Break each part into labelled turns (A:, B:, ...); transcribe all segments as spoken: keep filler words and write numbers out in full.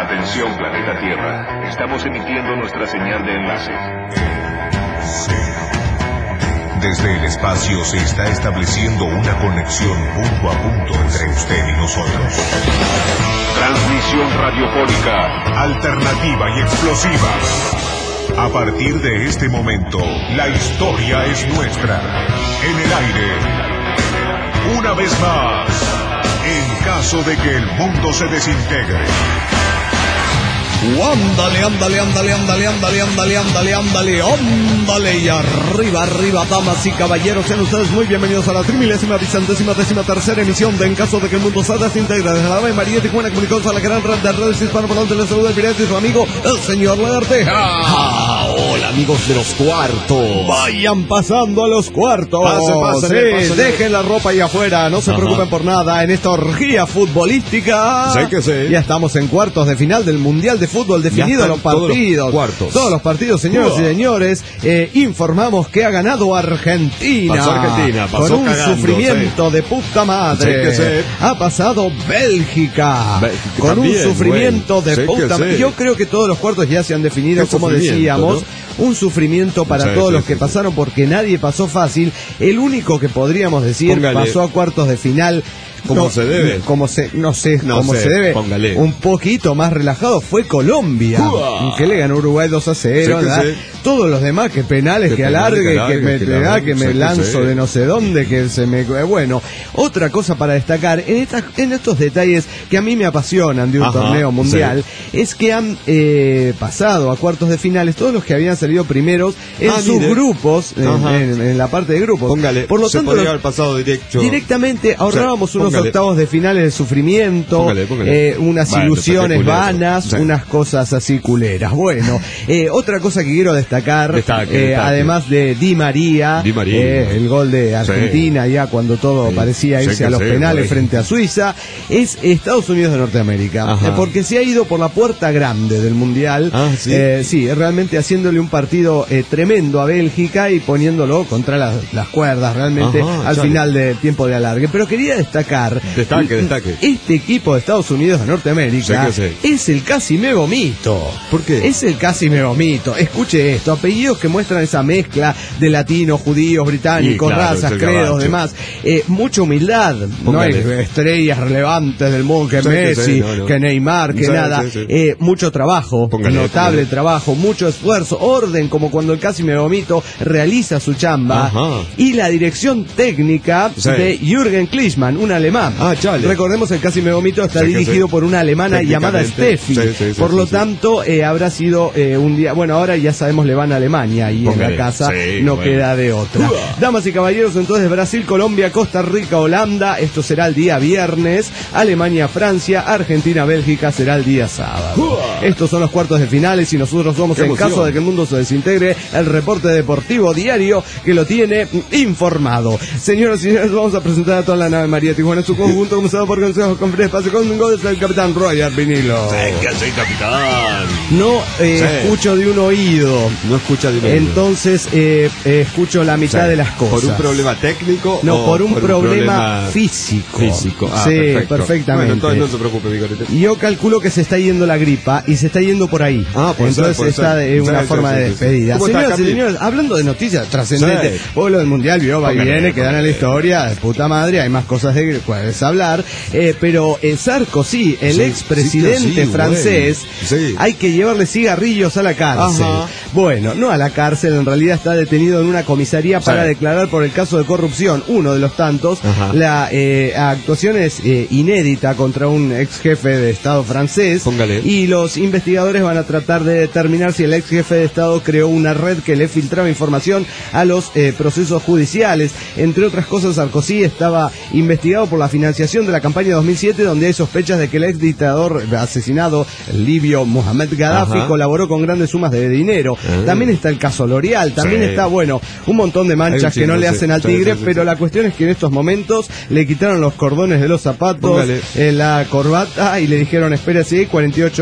A: Atención, planeta Tierra. Estamos emitiendo nuestra señal de enlace.
B: Desde el espacio se está estableciendo una conexión punto a punto entre usted y nosotros.
A: Transmisión radiofónica,
B: alternativa y explosiva. A partir de este momento, la historia es nuestra. En el aire. Una vez más, en caso de que el mundo se desintegre.
C: Ándale, ándale, ándale, ándale, ándale, ándale, ándale, ándale, ándale, y arriba, arriba, damas y caballeros, sean ustedes muy bienvenidos a la trimilésima, vicentésima, décima tercera emisión de En Caso de que el Mundo se desintegre. Desde la Ave María Tijuana, comunicados a la gran red de redes hispanoparlantes, les saluda el pirata y su amigo, el señor Lagarteja.
D: Ah, hola, amigos de los cuartos.
C: Vayan pasando a los cuartos.
D: Pase, pásale,
C: sí,
D: pásale.
C: Dejen la ropa ahí afuera, no se
D: Ajá.
C: preocupen por nada en esta orgía futbolística.
D: Sé que sé.
C: Ya estamos en cuartos de final del Mundial de Fútbol, definidos los
D: todos
C: partidos.
D: los cuartos.
C: Todos los partidos, señoras
D: Uah.
C: y señores. Eh, informamos que ha ganado Argentina.
D: Pasó Argentina, pasó
C: con un
D: cagando,
C: sufrimiento
D: sí.
C: de puta madre.
D: Sí que sé.
C: Ha pasado Bélgica.
D: Bélgica
C: con
D: también,
C: un sufrimiento
D: bueno.
C: de
D: Sí
C: puta
D: que
C: madre.
D: sé.
C: Yo creo que todos los cuartos ya se han definido,
D: Qué
C: como
D: sufrimiento,
C: decíamos.
D: ¿no?
C: Un sufrimiento para
D: Sí,
C: todos
D: sí,
C: los que
D: sí.
C: pasaron, porque nadie pasó fácil. El único que podríamos decir
D: Póngale.
C: pasó a cuartos de final
D: Como
C: no,
D: se debe.
C: como se, no sé,
D: No
C: como
D: sé,
C: se debe.
D: póngale.
C: Un poquito más relajado fue Colombia,
D: ¡Uah!
C: que le ganó Uruguay dos a cero.
D: Sí que
C: ¿verdad?
D: sí.
C: Todos los demás, que penales,
D: Que
C: que
D: penales,
C: alargue,
D: que
C: que,
D: alargue,
C: me,
D: que
C: le da,
D: alargue,
C: que me
D: sí que
C: lanzo
D: sí.
C: de no sé dónde, que se me... Bueno, otra cosa para destacar, en, estas, en estos detalles que a mí me apasionan de un
D: Ajá,
C: torneo mundial, es que han eh, pasado a cuartos de finales todos los que habían salido primeros en
D: Ah,
C: sus
D: mire.
C: grupos, en,
D: Ajá.
C: en- en la parte de grupos.
D: Póngale,
C: Por lo
D: se
C: tanto,
D: podría
C: los-
D: haber pasado directo.
C: Directamente ahorrábamos
D: O sea,
C: unos
D: póngale.
C: octavos de finales de sufrimiento,
D: Póngale, póngale.
C: eh, unas
D: Bueno,
C: ilusiones
D: culero.
C: vanas,
D: Sí.
C: unas cosas así culeras. Bueno, eh, otra cosa que quiero destacar,
D: Destaque,
C: eh,
D: destaque.
C: además de Di María,
D: Di María.
C: eh, el gol de Argentina, ya cuando todo
D: Sí.
C: parecía
D: Sí
C: irse
D: que
C: a los
D: sí,
C: penales
D: güey.
C: frente a Suiza, es Estados Unidos de Norteamérica.
D: Ajá.
C: Eh, porque se ha ido por la puerta grande del Mundial.
D: Ah, ¿sí?
C: Eh, sí, realmente haciéndole un partido eh, tremendo a Bélgica y poniéndolo contra las, las cuerdas realmente
D: Ajá,
C: al
D: chale.
C: final del tiempo de alargue. Pero quería destacar,
D: Destaque, destaque.
C: este equipo de Estados Unidos de Norteamérica
D: Sí que sí.
C: es el casi me vomito.
D: ¿Por qué?
C: Es el casi me vomito. Escuche esto, apellidos que muestran esa mezcla de latinos, judíos, británicos,
D: Y claro,
C: razas,
D: es el
C: credos,
D: gabacho.
C: demás. Eh, mucha humildad. No hay
D: Póngale.
C: estrellas relevantes del mundo que
D: Sí que
C: Messi,
D: sí, no, no.
C: que Neymar, que
D: Sí,
C: nada.
D: sí, sí.
C: Eh, mucho trabajo,
D: Póngale,
C: notable
D: póngale.
C: trabajo, mucho esfuerzo, orden, como cuando el casi me vomito realiza su chamba.
D: Ajá.
C: Y la dirección técnica
D: Sí.
C: de Jürgen Klinsmann, un alemán.
D: Ah, chale.
C: Recordemos, el casi me vomito está
D: Sí que
C: dirigido
D: sí.
C: por una alemana llamada
D: Técnicamente.
C: Steffi.
D: Sí, sí, sí,
C: por
D: sí,
C: lo
D: sí.
C: tanto, eh, habrá sido eh, un día. Bueno, ahora ya sabemos, le van a Alemania y en
D: Póngale.
C: la casa
D: Sí,
C: no
D: bueno.
C: queda de otra.
D: Uah.
C: Damas y caballeros, entonces Brasil, Colombia, Costa Rica, Holanda. Esto será el día viernes. Alemania, Francia, Argentina, Bélgica será el día sábado.
D: Uah.
C: Estos son los cuartos de finales y nosotros somos,
D: Qué
C: en
D: emoción.
C: caso de que el mundo se desintegre, el reporte deportivo diario que lo tiene informado. Señoras y señores, vamos a presentar a toda la nave María Tijuana en su conjunto, comenzado por Consejo con Espacio con goles del capitán Roger Vinilo.
D: que soy capitán.
C: No eh,
D: Sí.
C: escucho de un oído.
D: No escucha de medio.
C: Entonces eh, eh, escucho la mitad
D: Sí.
C: de las cosas.
D: ¿Por un problema técnico?
C: No,
D: o
C: por un problema físico.
D: Físico. Ah,
C: Sí,
D: perfecto.
C: perfectamente.
D: Bueno, entonces no se preocupe, mi carita.
C: Yo calculo que se está yendo la gripa y se está yendo por ahí.
D: Ah, puede ser,
C: Entonces
D: puede
C: está
D: ser.
C: de una
D: Sí,
C: forma
D: sí,
C: de
D: sí, sí.
C: despedida.
D: ¿Cómo está,
C: Señoras y
D: Capi?
C: señores, hablando de noticias trascendentes,
D: Sí.
C: pueblo del mundial vio, va y
D: Póngale,
C: viene, quedan en la
D: póngale.
C: historia, de puta madre, hay más cosas de que puedes hablar. Eh, pero eh, Sarkozy, el
D: Sí,
C: expresidente
D: sí, sí,
C: francés,
D: güey. Sí.
C: hay que llevarle cigarrillos a la cárcel.
D: Ajá.
C: Bueno, no a la cárcel, en realidad está detenido en una comisaría para
D: Sí.
C: declarar por el caso de corrupción, uno de los tantos.
D: Ajá.
C: La eh, actuación es eh, inédita contra un ex jefe de Estado francés.
D: Póngale.
C: Y los investigadores van a tratar de determinar si el ex jefe de Estado creó una red que le filtraba información a los eh, procesos judiciales. Entre otras cosas, Sarkozy estaba investigado por la financiación de la campaña dos mil siete, donde hay sospechas de que el ex dictador asesinado, el libio Mohamed Gaddafi,
D: Ajá.
C: colaboró con grandes sumas de dinero.
D: Ah.
C: También está el caso L'Oreal, también
D: Sí.
C: está, bueno, un montón de manchas
D: Hay un
C: que no
D: chingo,
C: le
D: sí.
C: hacen al
D: Sí,
C: tigre,
D: sí, sí,
C: pero
D: sí.
C: la cuestión es que en estos momentos le quitaron los cordones de los zapatos,
D: Póngale.
C: eh, la corbata, y le dijeron, espérese, cuarenta y ocho horas, lo van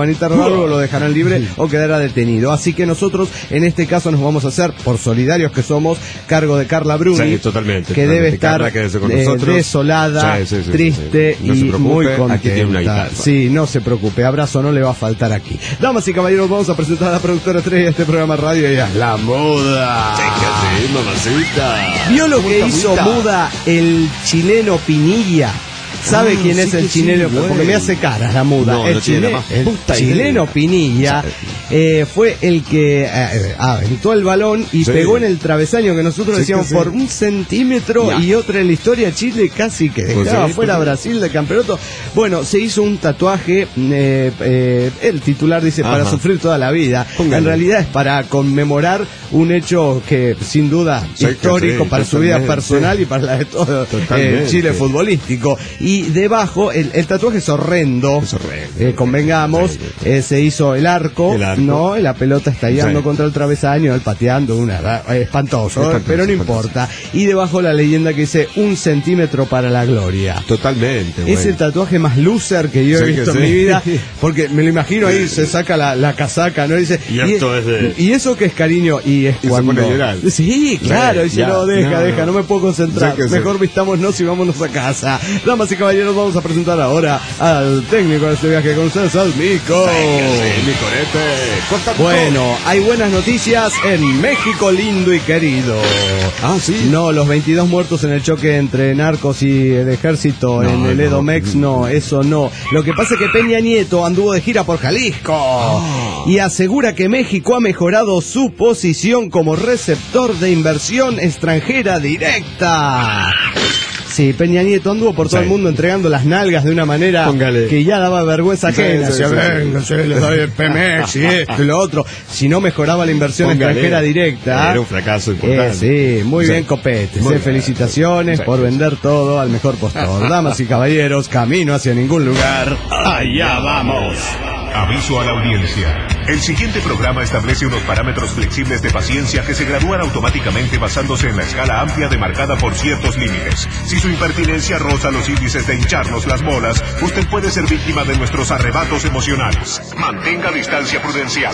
C: van a interrogarlo, lo dejarán libre o quedará detenido. Así que nosotros, en este caso, nos vamos a hacer, por solidarios que somos, cargo de Carla Bruni,
E: sí, totalmente,
C: que
E: totalmente.
C: debe estar
E: Carla, con
C: eh,
E: nosotros.
C: desolada,
E: sí, sí, sí,
C: triste
E: sí, sí. No
C: y
E: se preocupe,
C: muy
E: aquí tiene una
C: contenta.
E: guitarra.
C: Sí, no se preocupe, abrazo no le va a faltar aquí. Damas y caballeros, vamos a presentar a la productora estrella de este programa radio, ya, la Muda.
E: Sí, mamacita.
C: ¿Vio lo que
E: Muda,
C: hizo
E: muda.
C: Muda el chileno Pinilla? ¿Sabe
E: Ah,
C: quién
E: sí
C: es el
E: que sí,
C: chileno?
E: bueno.
C: Porque me hace caras la Muda.
E: No,
C: el
E: no tiene
C: chile-
E: la más
C: el
E: puta
C: chileno
E: idea.
C: Pinilla eh, fue el que eh, aventó el balón y
E: Sí.
C: pegó en el travesaño que nosotros
E: Sí
C: decíamos
E: que sí.
C: por un centímetro,
E: Ya.
C: y otra en la historia Chile casi que
E: Pues
C: dejaba
E: sí,
C: fuera a
E: pues sí.
C: Brasil del campeonato. Bueno, se hizo un tatuaje, eh, eh, el titular dice para
E: Ajá.
C: sufrir toda la vida.
E: Póngale.
C: En realidad es para conmemorar un hecho que sin duda
E: Sí, que
C: histórico
E: sí,
C: para su vida
E: totalmente.
C: personal y para la de todo eh,
E: Totalmente.
C: Chile futbolístico. Y debajo, el, el tatuaje es horrendo,
E: Es horrendo.
C: eh, convengamos,
E: Sí,
C: eh, se hizo el arco,
E: El arco.
C: no, la pelota estallando
E: Sí.
C: contra el travesaño, él pateando, una eh, espantoso,
E: Espantoso,
C: pero no
E: espantoso.
C: importa. Y debajo la leyenda que dice un centímetro para la gloria.
E: Totalmente,
C: Es el
E: bueno.
C: tatuaje más loser que yo he
E: Sí, que
C: visto
E: sí.
C: en mi vida, porque me lo imagino ahí, se saca la, la casaca, ¿no? Dice,
E: Y esto es de-
C: y eso que es cariño, y es
E: Y se
C: cuando...
E: pone a llorar.
C: Sí, claro,
E: Sí,
C: dice,
E: ya,
C: no, deja,
E: no,
C: deja,
E: no.
C: no me puedo concentrar,
E: Sí que sí.
C: mejor vistámonos y vámonos a casa. Damas y caballeros, vamos a presentar ahora al técnico de este viaje con ustedes, al Mico.
E: Sí, mi corete. Corta todo.
C: Bueno, hay buenas noticias en México lindo y querido.
E: Ah, sí.
C: No, los veintidós muertos en el choque entre narcos y el ejército
E: No,
C: en el
E: no.
C: Edomex, no, eso no. Lo que pasa es que Peña Nieto anduvo de gira por Jalisco
E: Ah.
C: y asegura que México ha mejorado su posición como receptor de inversión extranjera directa. Sí, Peña Nieto anduvo por todo
E: Sí.
C: el mundo entregando las nalgas de una manera
E: Póngale.
C: que ya daba vergüenza
E: Sí,
C: ajena.
E: sí,
C: Decía,
E: sí.
C: venga, se les doy el Pemex y esto y lo otro. Si no mejoraba la inversión
E: Póngale.
C: extranjera directa.
E: Era un fracaso
C: Eh,
E: importante.
C: sí, muy
E: Sí.
C: bien, Copete.
E: Muy bien.
C: Felicitaciones
E: Sí,
C: por
E: sí,
C: vender todo al mejor postor. Damas y caballeros, camino hacia ningún lugar. Allá vamos.
B: Aviso a la audiencia. El siguiente programa establece unos parámetros flexibles de paciencia que se gradúan automáticamente basándose en la escala amplia demarcada por ciertos límites. Si su impertinencia roza los índices de hincharnos las bolas, usted puede ser víctima de nuestros arrebatos emocionales. Mantenga distancia prudencial.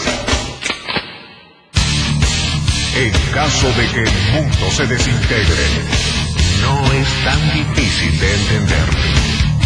B: En caso de que el mundo se desintegre, no es tan difícil de entender.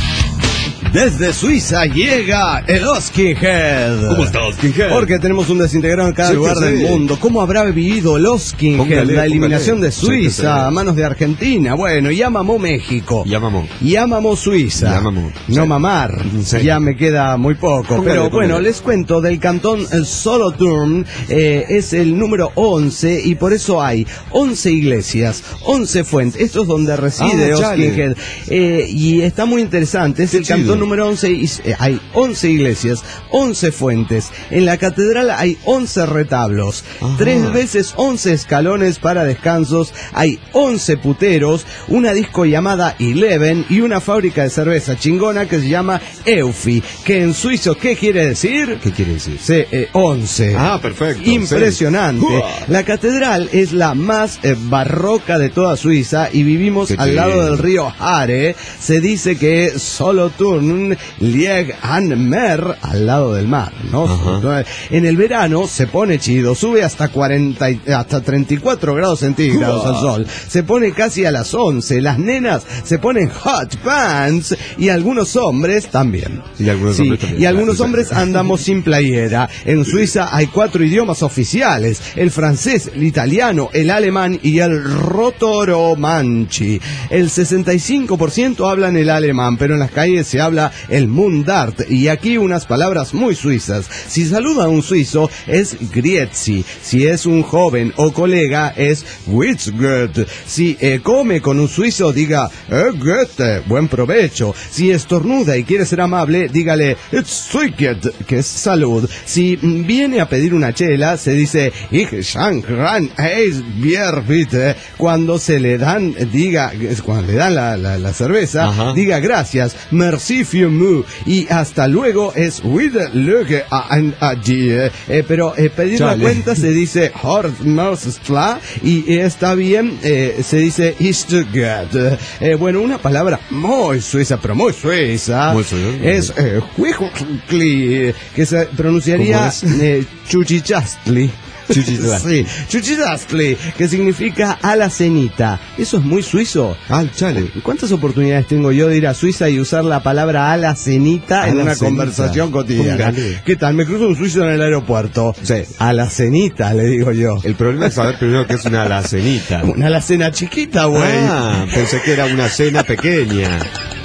C: Desde Suiza llega el Skinhead.
E: ¿Cómo está, Skinhead?
C: Porque tenemos un desintegrado en cada
E: Sí que
C: lugar
E: sí.
C: del mundo. ¿Cómo habrá vivido el Skinhead?
E: Póngale,
C: La eliminación
E: póngale.
C: de Suiza
E: Sí que sí.
C: a manos de Argentina. Bueno, ya mamó México.
E: Ya mamó.
C: Ya mamó Suiza.
E: Ya mamó.
C: No
E: Sí.
C: mamar.
E: Sí.
C: Ya me queda muy poco.
E: Póngale,
C: Pero
E: póngale.
C: bueno, les cuento del cantón el Solothurn. Eh, es el número once y por eso hay once iglesias, once fuentes. Esto es donde reside
E: Ah, chale.
C: Skinhead. Eh, y está muy interesante. Es
E: Qué
C: el
E: chido.
C: cantón número once y eh, hay once iglesias, once fuentes. En la catedral hay once retablos,
E: Ajá.
C: tres veces once escalones para descansos, hay once puteros, una disco llamada Eleven y una fábrica de cerveza chingona que se llama Eufi, que en suizo, ¿qué quiere decir?
E: ¿Qué quiere decir?
C: Sí, eh, once.
E: Ah, perfecto.
C: Impresionante.
E: Sí.
C: La catedral es la más eh, barroca de toda Suiza y vivimos
E: Qué
C: al
E: chido.
C: lado del río Hare. Se dice que Solothurn liegt an Meer, al lado del mar, ¿no?
E: Ajá.
C: En el verano se pone chido, sube hasta cuarenta y- hasta treinta y cuatro grados centígrados al sol. Se pone casi a las once. Las nenas se ponen hot pants y algunos hombres también.
E: Y algunos
C: Sí,
E: hombres también.
C: y algunos
E: Claro,
C: hombres
E: exacto.
C: andamos sin playera. En Suiza hay cuatro idiomas oficiales: el francés, el italiano, el alemán y el rotoromanchi. El sesenta y cinco por ciento hablan el alemán, pero en las calles se habla el Mundart. Y aquí unas palabras muy suizas. Si saluda a un suizo es Grüezi. Si es un joven o colega es Witzgut. Si eh, come con un suizo, diga eh, Goethe, buen provecho. Si estornuda y quiere ser amable, dígale It's Züget, que es salud. Si mm, viene a pedir una chela, se dice Ich schenk ran eis Bier bitte. Cuando se le dan, diga, cuando le dan la, la, la cerveza,
E: Ajá.
C: diga gracias, merci if you move. Y hasta luego es with look and allí. Eh, pero eh, pedir la cuenta se dice hort mousesla y eh, está bien, eh, se dice is to get. Eh, bueno, una palabra muy suiza, pero muy suiza. Muy suiza. Es eh, que se pronunciaría eh, chuchichastli. Sí, chuchichastli, que significa alacenita. Eso es muy suizo.
E: Ah, chale.
C: ¿Cuántas oportunidades tengo yo de ir a Suiza y usar la palabra alacenita en una conversación cotidiana? ¿Qué tal? Me cruzo un suizo en el aeropuerto. Sí. Alacenita, le digo yo.
E: El problema es saber primero qué es una alacenita.
C: Una alacena chiquita, güey.
E: Ah, pensé que era una cena pequeña.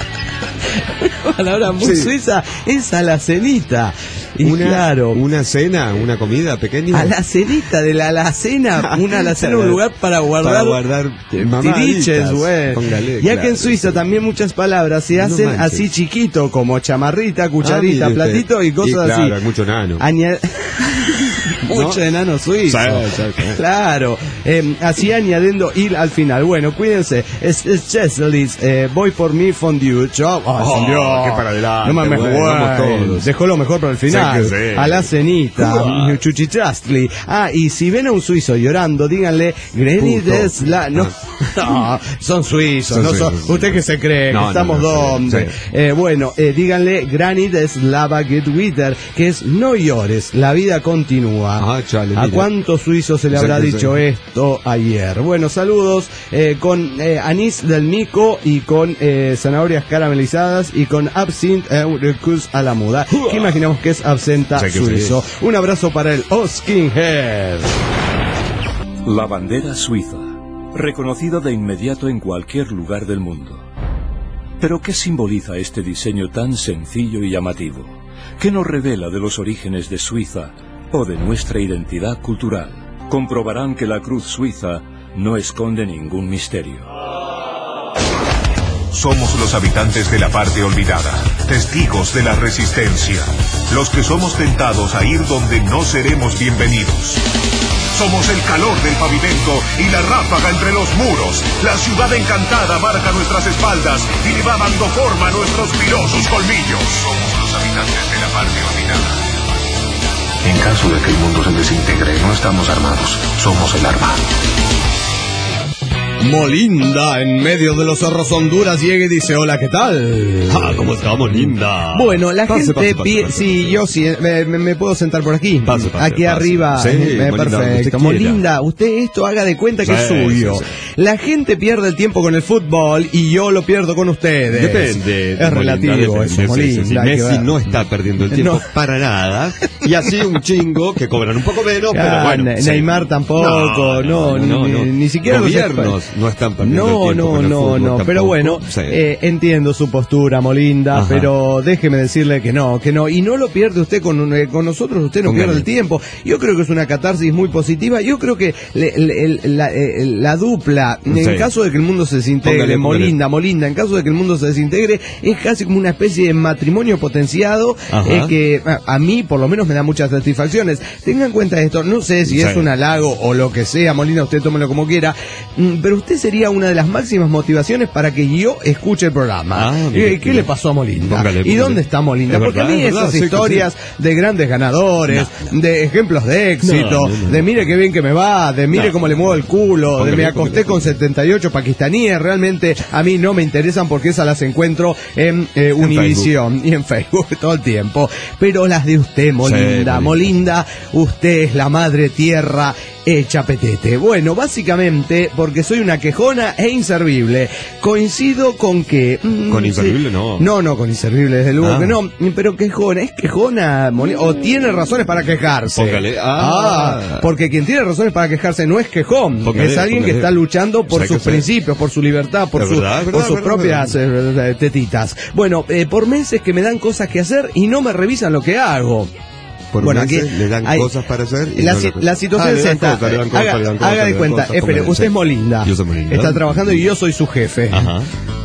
C: Una palabra muy sí. suiza es alacenita. Y
E: una,
C: claro,
E: una cena, una comida pequeña.
C: Alacenita, de la alacena, una alacena, un lugar para guardar,
E: para guardar
C: tiriches, güey.
E: Póngale,
C: ya
E: claro,
C: que en Suiza sí. también muchas palabras se hacen no así chiquito, como chamarrita, cucharita, ah, platito y cosas y
E: claro,
C: así.
E: Hay mucho nano.
C: Añad... mucho ¿no? enano suizo. Sí, sí, sí. Claro, eh, así añadiendo ir al final. Bueno, cuídense. Es, es Chesley's, eh, voy por mi fondue. Chau. Oh,
E: oh,
C: fondue.
E: Qué para adelante.
C: No mames,
E: bueno, vamos todos.
C: Dejó lo mejor para el final. Sí, sí. A la cenita, uh. chuchichastli. Ah, y si ven a un suizo llorando, díganle, Grenides la... No, no, son suizos, son no son... Suizos. ¿Usted qué se cree? No, que estamos no, no, donde? Sí. Eh, bueno, eh, díganle, Grenides lava get witter, que es no llores, la vida continúa.
E: Ah, chale,
C: ¿A cuántos suizos se le habrá sí, dicho sí. esto ayer? Bueno, saludos eh, con eh, anís del mico y con eh, zanahorias caramelizadas y con absinthe eh, a la muda. Uh. ¿Qué imaginamos que es absenta sí, suizo? Sí. Un abrazo para el Skinhead.
F: La bandera suiza, reconocida de inmediato en cualquier lugar del mundo. ¿Pero qué simboliza este diseño tan sencillo y llamativo? ¿Qué nos revela de los orígenes de Suiza o de nuestra identidad cultural? Comprobarán que la cruz suiza no esconde ningún misterio.
B: Somos los habitantes de la parte olvidada, testigos de la resistencia, los que somos tentados a ir donde no seremos bienvenidos. Somos el calor del pavimento y la ráfaga entre los muros. La ciudad encantada marca nuestras espaldas y le va dando forma a nuestros filosos colmillos. Somos los habitantes de la parte olvidada.
A: En caso de que el mundo se desintegre, no estamos armados, somos el arma.
C: Molinda, en medio de los cerros Honduras, llega y dice, hola, ¿qué tal?
E: Ah, ¿cómo está Molinda?
C: Bueno, la
E: pase,
C: gente
E: pase, pase,
C: pide...
E: pase,
C: sí,
E: pase.
C: yo sí, me, me puedo sentar por aquí.
E: Pase, pase,
C: aquí
E: pase.
C: arriba,
E: Sí,
C: eh,
E: Molinda,
C: perfecto.
E: usted
C: Molinda, usted esto haga de cuenta que sí, es suyo. Sí, sí. La gente pierde el tiempo con el fútbol y yo lo pierdo con ustedes.
E: Depende.
C: Es relativo
E: depende,
C: eso,
E: sí,
C: Molinda.
E: Sí, sí. Messi no está perdiendo el tiempo no. para nada. Y así un chingo que cobran un poco menos, ah, pero bueno.
C: Ne- Neymar sí. tampoco, no, no, no, no, ni, ni siquiera
E: los gobiernos no están perdiendo
C: no,
E: el tiempo
C: no,
E: con el
C: no,
E: fútbol.
C: No, no, pero bueno, sí. eh, entiendo su postura, Molinda, ajá. pero déjeme decirle que no, que no, y no lo pierde usted con, con nosotros, usted no Póngale. pierde el tiempo. Yo creo que es una catarsis muy positiva, yo creo que le, le, la, la dupla, sí. en caso de que el mundo se desintegre, Póngale, Molinda, Póngale. Molinda, en caso de que el mundo se desintegre, es casi como una especie de matrimonio potenciado, eh, que a, a mí por lo menos me da muchas satisfacciones. Tenga en cuenta esto, no sé si sí. es un halago o lo que sea, Molinda, usted tómelo como quiera, pero usted sería una de las máximas motivaciones para que yo escuche el programa. Ah, ¿Qué, ¿Qué le pasó a Molinda? Póngale, póngale. ¿Y dónde está Molinda? Porque verdad, a mí esas verdad, historias sí, sí. de grandes ganadores, no, no. de ejemplos de éxito, no, no, no, de mire qué bien que me va, de mire no, cómo le muevo el culo, póngale, de me acosté póngale, con setenta y ocho pakistaníes, realmente a mí no me interesan porque esas las encuentro en eh, Univisión y en Facebook todo el tiempo. Pero las de usted, Molinda, sí, Molinda, usted es la madre tierra hecha petete. Bueno, básicamente porque soy una quejona e inservible. Coincido con que... Mmm,
E: con inservible sí, no.
C: No, no, con inservible desde luego ah. que no. Pero quejona, es quejona, o tiene razones para quejarse.
E: Póngale.
C: Ah. ah, porque quien tiene razones para quejarse no es quejón, póngale, es alguien póngale. que está luchando por o sea, sus principios, por su libertad, por, su, verdad, por verdad, sus verdad, propias verdad. Eh, tetitas. Bueno, eh, por meses que me dan cosas que hacer y no me revisan lo que hago.
E: Por bueno, aquí le dan hay, cosas para hacer y
C: la,
E: no
C: si, la situación es esta. Haga, haga de cuenta, espere, usted es Molinda.
E: Yo soy Molinda.
C: Está trabajando y yo soy su jefe.
E: Ajá.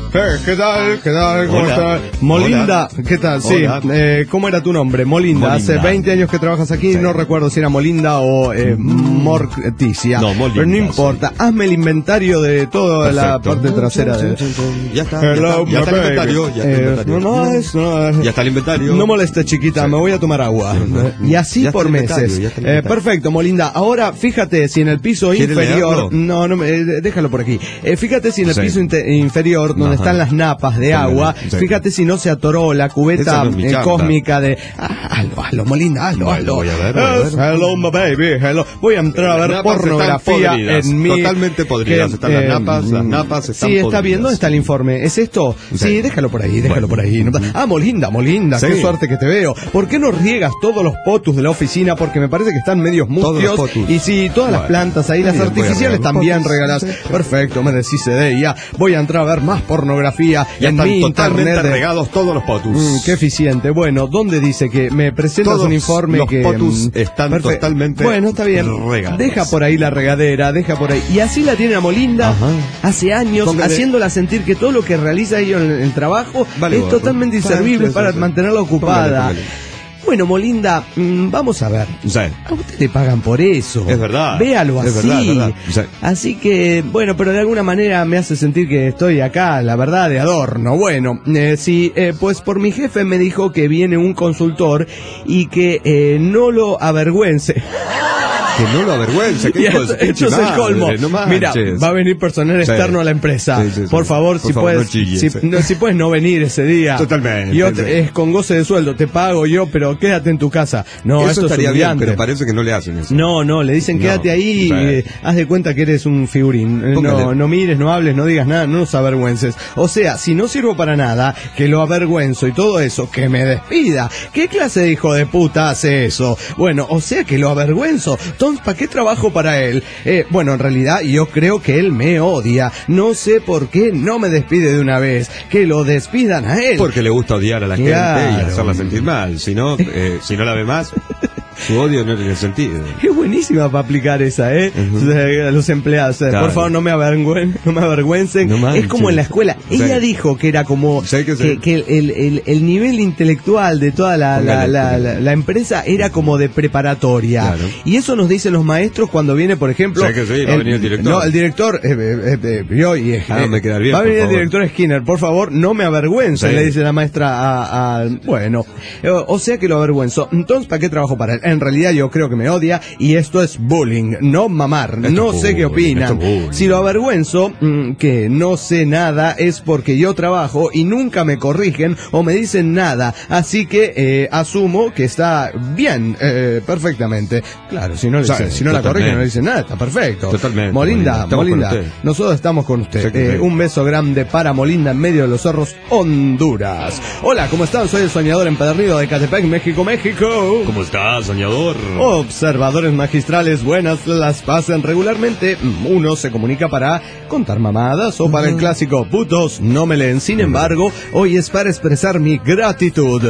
C: Eh, ¿Qué tal? ¿Qué tal? ¿Cómo
E: Hola.
C: estás? Molinda,
E: Hola.
C: ¿qué tal? Sí,
E: Hola.
C: eh, ¿cómo era tu nombre? Molinda.
E: Molinda.
C: Hace veinte años que trabajas aquí,
E: Sí.
C: no recuerdo si era Molinda o eh, Morticia.
E: No, Molinda,
C: pero no importa, hazme el inventario de toda la
E: Perfecto.
C: parte trasera de...
E: Ya está,
C: Hello,
E: ya está, ya está
C: my
E: el inventario.
C: baby.
E: Ya está el
C: Eh,
E: inventario.
C: no, no, es- no,
E: Ya está el inventario.
C: No moleste, chiquita,
E: Sí.
C: me voy a tomar agua. Y así
E: Ya está
C: por
E: el inventario,
C: meses.
E: ya está el
C: Eh,
E: inventario.
C: perfecto, Molinda. Ahora, fíjate si en el piso
E: ¿Quiere
C: inferior...
E: leerlo?
C: No, no, me- eh, déjalo por aquí. Eh, fíjate si en el
E: Sí.
C: piso inte- inferior, donde
E: Ajá.
C: están las napas de
E: Póngale,
C: agua,
E: sí.
C: fíjate si no se atoró la cubeta
E: Esa no es mi
C: eh,
E: chamba.
C: cósmica de... Ah, hazlo, hazlo, Molinda, hazlo,
E: Bueno,
C: hazlo.
E: voy a ver, voy a
C: Yes,
E: ver.
C: hello, my baby, hello. Voy a entrar a
E: Las
C: ver
E: napas están
C: pornografía
E: podridas,
C: en mi...
E: totalmente podridas. Están las napas, las napas están
C: Sí, está
E: podridas.
C: bien. ¿Dónde está el informe? ¿Es esto? Sí,
E: Sí.
C: déjalo por ahí, déjalo
E: Bueno.
C: por ahí. No- Ah, Molinda, Molinda,
E: Sí.
C: qué suerte que te veo. ¿Por qué no riegas todos los potus de la oficina? Porque me parece que están medios
E: Todos los
C: mustios.
E: potus.
C: Y sí, todas las
E: Bueno.
C: plantas ahí, las
E: Bien, voy a
C: artificiales
E: regar los
C: también
E: potus.
C: regalas.
E: Sí, sí.
C: Perfecto, me decís de ya. Voy a entrar a ver más pornografía
E: Ya
C: en
E: están
C: mi
E: totalmente
C: internet. de-
E: regados todos los potus.
C: Mm, qué eficiente. Bueno, ¿dónde dice que me presentas
E: Todos
C: un informe
E: los
C: que
E: potus
C: mm,
E: están
C: perfecto.
E: totalmente
C: Bueno, está bien.
E: regados.
C: Deja por ahí la regadera, deja por ahí. Y así la tiene a Molinda
E: Ajá.
C: hace años,
E: Póngale.
C: haciéndola sentir que todo lo que realiza ella en el trabajo
E: Vale,
C: es
E: gorro.
C: totalmente
E: Sí,
C: inservible
E: sí,
C: para
E: sí, sí.
C: mantenerla ocupada.
E: Póngale, póngale.
C: Bueno, Molinda, mm, vamos a ver.
E: Sí.
C: A usted le pagan por eso.
E: Es verdad.
C: Véalo
E: Es
C: así.
E: verdad, es verdad. Sí.
C: Así que, bueno, pero de alguna manera me hace sentir que estoy acá, la verdad, de adorno. Bueno, eh, sí, eh, pues por mi jefe me dijo que viene un consultor y que eh, no lo avergüence.
E: Que no lo avergüence.
C: Y
E: ¿Qué
C: esto,
E: cosa?
C: esto es el
E: Madre,
C: colmo.
E: no
C: Mira,
E: manches.
C: va a venir personal
E: Sí.
C: externo a la empresa.
E: Sí, sí, sí.
C: Por favor,
E: Por
C: si
E: favor,
C: puedes,
E: no chilles,
C: si,
E: sí.
C: no, si puedes no venir ese día.
E: Totalmente,
C: Yo te-
E: sí.
C: es con goce de sueldo, te pago yo, pero quédate en tu casa. No,
E: Eso
C: esto es
E: estaría bien,
C: humillante.
E: pero parece que no le hacen eso.
C: No, no, le dicen
E: No,
C: quédate ahí,
E: sí.
C: eh, haz de cuenta que eres un figurín. Eh, No,
E: Póngale.
C: no mires, no hables, no digas nada, no nos avergüences. O sea, si no sirvo para nada, que lo avergüenzo y todo eso, que me despida. ¿Qué clase de hijo de puta hace eso? Bueno, o sea que lo avergüenzo. Entonces, ¿para qué trabajo para él? Eh, bueno, en realidad yo creo que él me odia. No sé por qué no me despide de una vez. Que lo despidan a él.
E: Porque le gusta odiar a la
C: Claro.
E: gente y hacerla sentir mal. Si no, eh, si no la ve más, su odio no tiene sentido.
C: Es buenísima para aplicar esa, ¿eh? O sea, a los empleados. eh,
E: Claro.
C: Por favor, no me avergüen, no me avergüencen.
E: No manches.
C: Es como en la escuela.
E: Sí.
C: Ella dijo que era como
E: Sí, que sí.
C: que, que el, el- el nivel intelectual de toda la, la,
E: Póngale,
C: la-
E: póngale.
C: la- la empresa era como de preparatoria.
E: Claro.
C: Y eso nos dicen los maestros cuando viene, por ejemplo...
E: Sí, que sí, va a venir el director.
C: No, el director... eh, eh, eh, yo y, eh,
E: Ah, me quedar bien,
C: va a
E: por
C: venir el
E: favor.
C: director Skinner. Por favor, no me avergüence,
E: Sí.
C: le dice la maestra a... a- bueno, eh, o sea que lo avergüenzo. Entonces, ¿para qué trabajo para él? En realidad yo creo que me odia y esto es bullying, no mamar.
E: Esto
C: no
E: es
C: sé qué
E: bullying,
C: opinan.
E: esto es bullying.
C: Si lo avergüenzo, mm, que no sé nada, es porque yo trabajo y nunca me corrigen o me dicen nada. Así que eh, asumo que está bien, eh, perfectamente. Claro, si no, le
E: Sí,
C: dicen- si no la
E: totalmente.
C: corrigen, no le dicen nada, está perfecto.
E: Totalmente,
C: Molinda,
E: Molinda, estamos
C: Molinda,
E: con usted.
C: nosotros estamos con usted.
E: Sí, que
C: Eh,
E: sí.
C: un beso grande para Molinda en medio de los cerros, Honduras. Hola, ¿cómo están? Soy el soñador empedernido de Catepec, México, México.
E: ¿Cómo estás, soñador?
C: Observadores magistrales buenas las pasan regularmente. Uno se comunica para contar mamadas o para el clásico putos no me leen. Sin embargo, hoy es para expresar mi gratitud.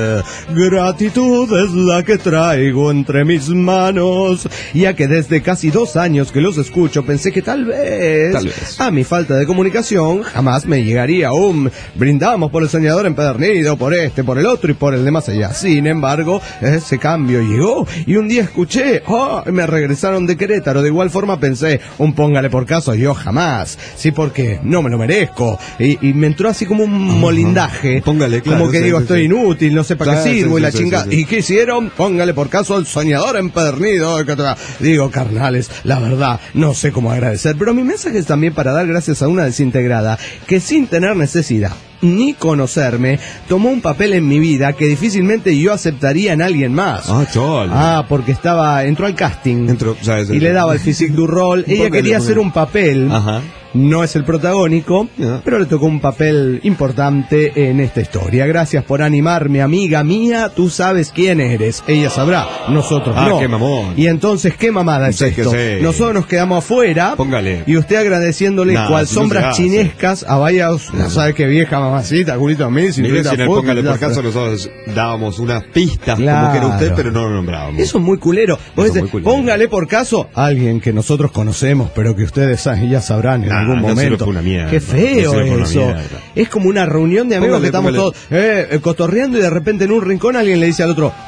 C: Gratitud es la que traigo entre mis manos. Ya que desde casi dos años que los escucho pensé que tal vez,
E: Tal vez.
C: a mi falta de comunicación jamás me llegaría un brindamos por el soñador empedernido, por este, por el otro y por el de más allá. Sin embargo, ese cambio llegó y un día escuché, oh, me regresaron de Querétaro. De igual forma pensé, un póngale por caso, yo jamás. Sí, porque no me lo merezco. Y, y me entró así como un molindaje.
E: Póngale, claro,
C: Como que
E: sí,
C: digo,
E: sí,
C: estoy
E: sí.
C: inútil, no sé para
E: Claro,
C: qué sirvo
E: sí,
C: y la
E: sí, sí,
C: chingada.
E: sí, sí.
C: ¿Y qué hicieron? Póngale por caso al soñador empedernido. Digo, carnales, la verdad, no sé cómo agradecer. Pero mi mensaje es también para dar gracias a una desintegrada que sin tener necesidad ni conocerme, tomó un papel en mi vida que difícilmente yo aceptaría en alguien más.
E: Ah, chol.
C: Ah, porque estaba, entró al casting
E: Entró, ya, ya,
C: y le
E: ya.
C: daba el physique du rol. Ella
E: Póngale,
C: quería hacer
E: póngale.
C: un papel.
E: Ajá.
C: No es el protagónico,
E: Ya.
C: pero le tocó un papel importante en esta historia. Gracias por animarme, amiga mía. Tú sabes quién eres. Ella sabrá, nosotros
E: Ah,
C: no.
E: qué mamón.
C: Y entonces, ¿qué mamada es
E: Sí, que
C: esto?
E: sí.
C: Nosotros nos quedamos afuera.
E: Póngale.
C: Y usted agradeciéndole
E: Nah,
C: cual
E: si no
C: sombras
E: se hace.
C: chinescas a vaya, no sabe qué vieja mamacita, culito a mí,
E: Mire,
C: cinturita
E: si en el
C: puta,
E: póngale
C: ya
E: por
C: está.
E: caso nosotros dábamos unas pistas
C: Claro.
E: como que era usted, pero no lo nombrábamos.
C: Eso es muy culero. Vos
E: Eso es
C: decís,
E: muy culero.
C: póngale por caso a alguien que nosotros conocemos, pero que ustedes sa- ya sabrán. El algún
E: no
C: momento.
E: sirve para una mierda.
C: Qué feo
E: No sirve para una
C: eso.
E: mierda.
C: Es como una reunión de amigos
E: Póngale,
C: que estamos
E: póngale.
C: todos eh, eh, cotorreando y de repente en un rincón alguien le dice al otro.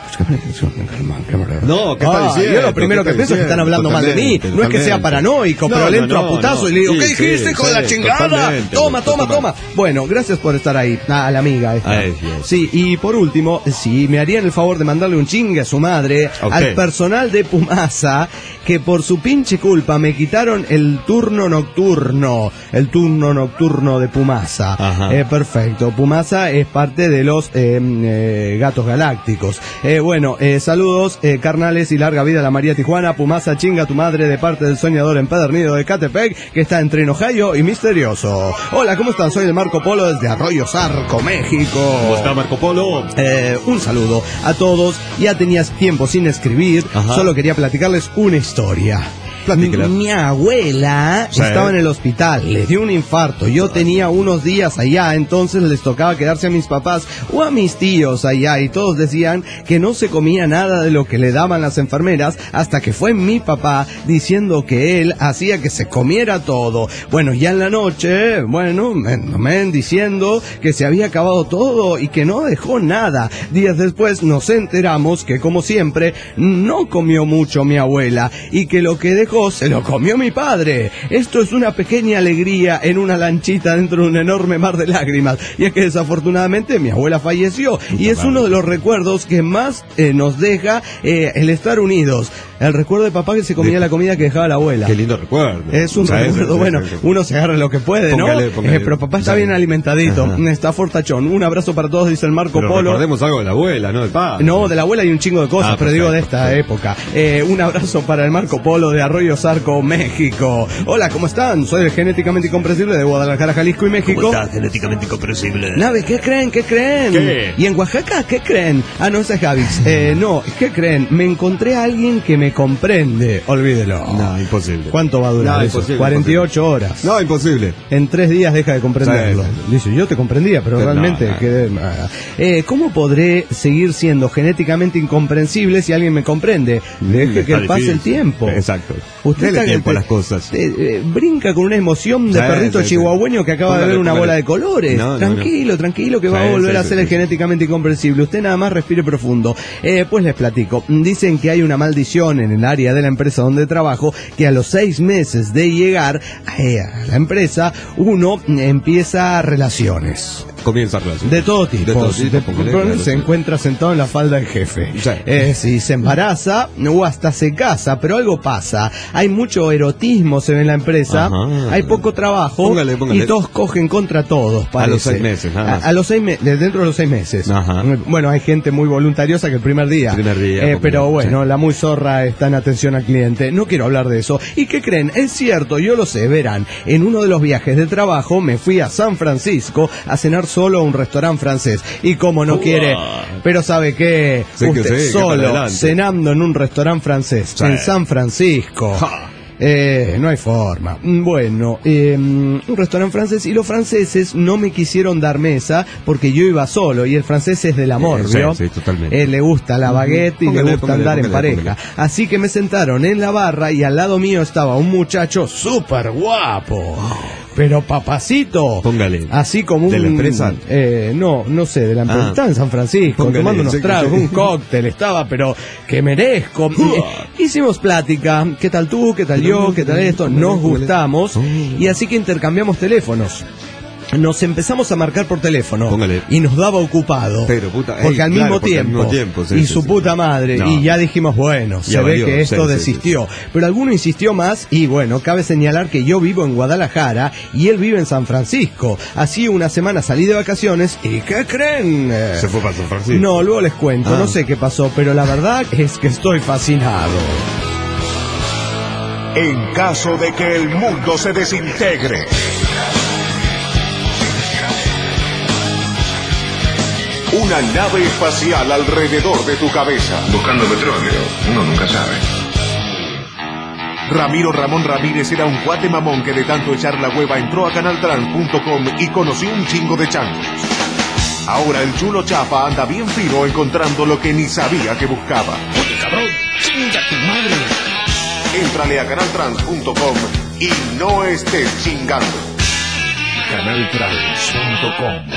E: No, ¿qué
C: Ah,
E: está diciendo?
C: yo lo primero
E: ¿Qué
C: que pienso es que están hablando mal de mí.
E: Totalmente,
C: No es que sea
E: totalmente.
C: paranoico,
E: No,
C: pero le
E: no,
C: entro
E: no,
C: a putazo
E: no.
C: y le digo,
E: Sí,
C: ¿qué dijiste,
E: sí,
C: hijo de la
E: sí,
C: chingada?
E: totalmente,
C: Toma, toma,
E: totalmente.
C: toma. Bueno, gracias por estar ahí. Ah, a la amiga esta.
E: Ay, Dios.
C: Sí, y por último, si me harían el favor de mandarle un chingue a su madre,
E: ¿A usted?
C: al personal de Pumasa, que por su pinche culpa me quitaron el turno nocturno, el turno nocturno de Pumasa.
E: Ajá.
C: Eh, perfecto, Pumasa es parte de los eh, eh, gatos galácticos. Eh, bueno, eh, saludos, eh, carnales, y larga vida a la María Tijuana. Pumasa, chinga a tu madre, de parte del soñador empedernido de Catepec, que está entre Ohio y Misterioso. Hola, ¿cómo están? Soy el Marco Polo desde Arroyo Zarco, México.
E: ¿Cómo está Marco Polo?
C: Eh, un saludo a todos. Ya tenías tiempo sin escribir.
E: Ajá.
C: Solo quería platicarles una historia.
E: Platíquela.
C: Mi, mi abuela
E: Sí.
C: estaba en el hospital, le dio un infarto. Yo tenía unos días allá, entonces les tocaba quedarse a mis papás o a mis tíos allá, y todos decían que no se comía nada de lo que le daban las enfermeras, hasta que fue mi papá diciendo que él hacía que se comiera todo. Bueno, ya en la noche, bueno, men, men, diciendo que se había acabado todo y que no dejó nada. Días después nos enteramos que, como siempre, no comió mucho mi abuela y que lo que dejó se lo comió mi padre. Esto es una pequeña alegría en una lanchita dentro de un enorme mar de lágrimas, y es que desafortunadamente mi abuela falleció, y es uno de los recuerdos que más eh, nos deja eh, el estar unidos. El recuerdo de papá que se comía
E: De-
C: la comida que dejaba la abuela.
E: Qué lindo recuerdo.
C: Es un
E: O sea,
C: recuerdo,
E: es-
C: bueno,
E: es- es-
C: uno se agarra lo que puede, ¿no?
E: Póngale, póngale.
C: Eh, pero papá está
E: Sí.
C: bien alimentadito,
E: Ajá.
C: está fortachón. Un abrazo para todos, dice el Marco
E: Pero
C: Polo.
E: recordemos algo de la abuela, ¿no? Del padre.
C: No, de la abuela hay un chingo de cosas,
E: Ah,
C: pero digo de
E: perfecto,
C: esta
E: perfecto.
C: época. Eh, un abrazo para el Marco Polo de Arroyo Zarco, México. Hola, ¿cómo están? Soy el Genéticamente Incomprensible de Guadalajara, Jalisco y México.
E: Genéticamente incomprensible.
C: Nave, ¿qué creen? ¿Qué creen?
E: ¿Qué?
C: ¿Y en Oaxaca qué creen? Ah, no, ese es Javix. Eh, no, ¿qué creen? Me encontré a alguien que me comprende. Olvídelo.
E: No, imposible.
C: ¿Cuánto va a durar
E: No,
C: eso?
E: imposible,
C: cuarenta y ocho horas.
E: No, imposible.
C: En tres días deja de comprenderlo.
E: Sí, sí,
C: Dice, yo te comprendía, pero
E: Sí, no,
C: realmente
E: no.
C: quedé... ah. Eh, ¿Cómo podré seguir siendo genéticamente incomprensible si alguien me comprende? Deje
E: Está
C: que pase
E: difícil.
C: el tiempo.
E: Exacto.
C: Usted
E: Dele
C: está-
E: tiempo a
C: te-
E: las cosas.
C: eh, eh, brinca con una emoción de
E: Sí,
C: perrito
E: sí, sí.
C: chihuahueño que acaba de
E: Póngale,
C: ver una
E: póngale.
C: bola de colores.
E: No, no,
C: tranquilo, tranquilo, que va
E: Sí,
C: a volver
E: sí,
C: a
E: sí,
C: ser
E: sí,
C: el
E: sí.
C: genéticamente incomprensible. Usted nada más respire profundo. Eh, pues les platico. Dicen que hay una maldición en el área de la empresa donde trabajo, que a los seis meses de llegar eh, a la empresa, uno empieza relaciones.
E: Comienza a relación.
C: De todo tipo.
E: De todo tipo,
C: De-
E: póngale,
C: bueno,
E: claro,
C: se
E: sí.
C: encuentra sentado en la falda del jefe.
E: Sí.
C: Eh, si se embaraza o hasta se casa, pero algo pasa. Hay mucho erotismo, se ve en la empresa.
E: Ajá.
C: Hay poco trabajo.
E: Póngale, póngale.
C: Y todos cogen contra todos, parece.
E: los seis meses, nada más.
C: A, a los seis meses, dentro de los seis meses.
E: Ajá.
C: Bueno, hay gente muy voluntariosa que el primer día.
E: Primer día,
C: Eh,
E: porque-
C: pero bueno,
E: sí.
C: la muy zorra está en atención al cliente. No quiero hablar de eso. ¿Y qué creen? Es cierto, yo lo sé, verán. En uno de los viajes de trabajo me fui a San Francisco a cenar solo a un restaurante francés. Y como no
E: Uah.
C: quiere, pero ¿sabe qué?
E: Sí que
C: Usted
E: sí, que para
C: solo
E: adelante.
C: cenando en un restaurante francés
E: Sí.
C: en San Francisco.
E: Ja.
C: Eh, no hay forma. Bueno, eh, un restaurante francés, y los franceses no me quisieron dar mesa porque yo iba solo, y el francés es del amor,
E: Eh, sí,
C: ¿vio?
E: sí, totalmente.
C: Eh, le gusta la baguette y
E: Póngale,
C: le gusta
E: póngale,
C: andar en
E: póngale,
C: pareja.
E: póngale.
C: Así que me sentaron en la barra y al lado mío estaba un muchacho súper guapo. Pero papacito.
E: Póngale.
C: Así como un...
E: ¿De la empresa?
C: Eh, no, no sé, de la empresa.
E: Ah.
C: Estaba en San Francisco,
E: Póngale,
C: tomando unos
E: sí,
C: tragos,
E: sí.
C: un cóctel, estaba, pero que merezco. Eh, Hicimos plática, ¿qué tal tú? ¿Qué tal yo? ¿Qué tal esto? Nos gustamos, y así que intercambiamos teléfonos. Nos empezamos a marcar por teléfono.
E: Póngale.
C: Y nos daba ocupado.
E: Pero, puta,
C: porque
E: ey,
C: al
E: claro,
C: mismo
E: porque al
C: tiempo.
E: mismo tiempo, sí,
C: y
E: sí,
C: su
E: sí.
C: puta madre.
E: No.
C: Y ya dijimos, bueno, se ve
E: valió,
C: que esto
E: sí, sí,
C: desistió. Pero alguno insistió más, y bueno, cabe señalar que yo vivo en Guadalajara y él vive en San Francisco. Así una semana salí de vacaciones y ¿qué creen? Eh,
E: Se fue para San Francisco.
C: No, luego les cuento,
E: Ah.
C: no sé qué pasó, pero la verdad es que estoy fascinado.
B: En caso de que el mundo se desintegre, una nave espacial alrededor de tu cabeza.
A: Buscando petróleo, uno nunca sabe.
B: Ramiro Ramón Ramírez era un cuate mamón que de tanto echar la hueva entró a canal trans punto com y conoció un chingo de changos. Ahora el chulo chapa anda bien fino encontrando lo que ni sabía que buscaba.
D: Oye, cabrón, chinga tu madre.
B: Éntrale a canal trans punto com y no estés chingando.
A: canal trans punto com.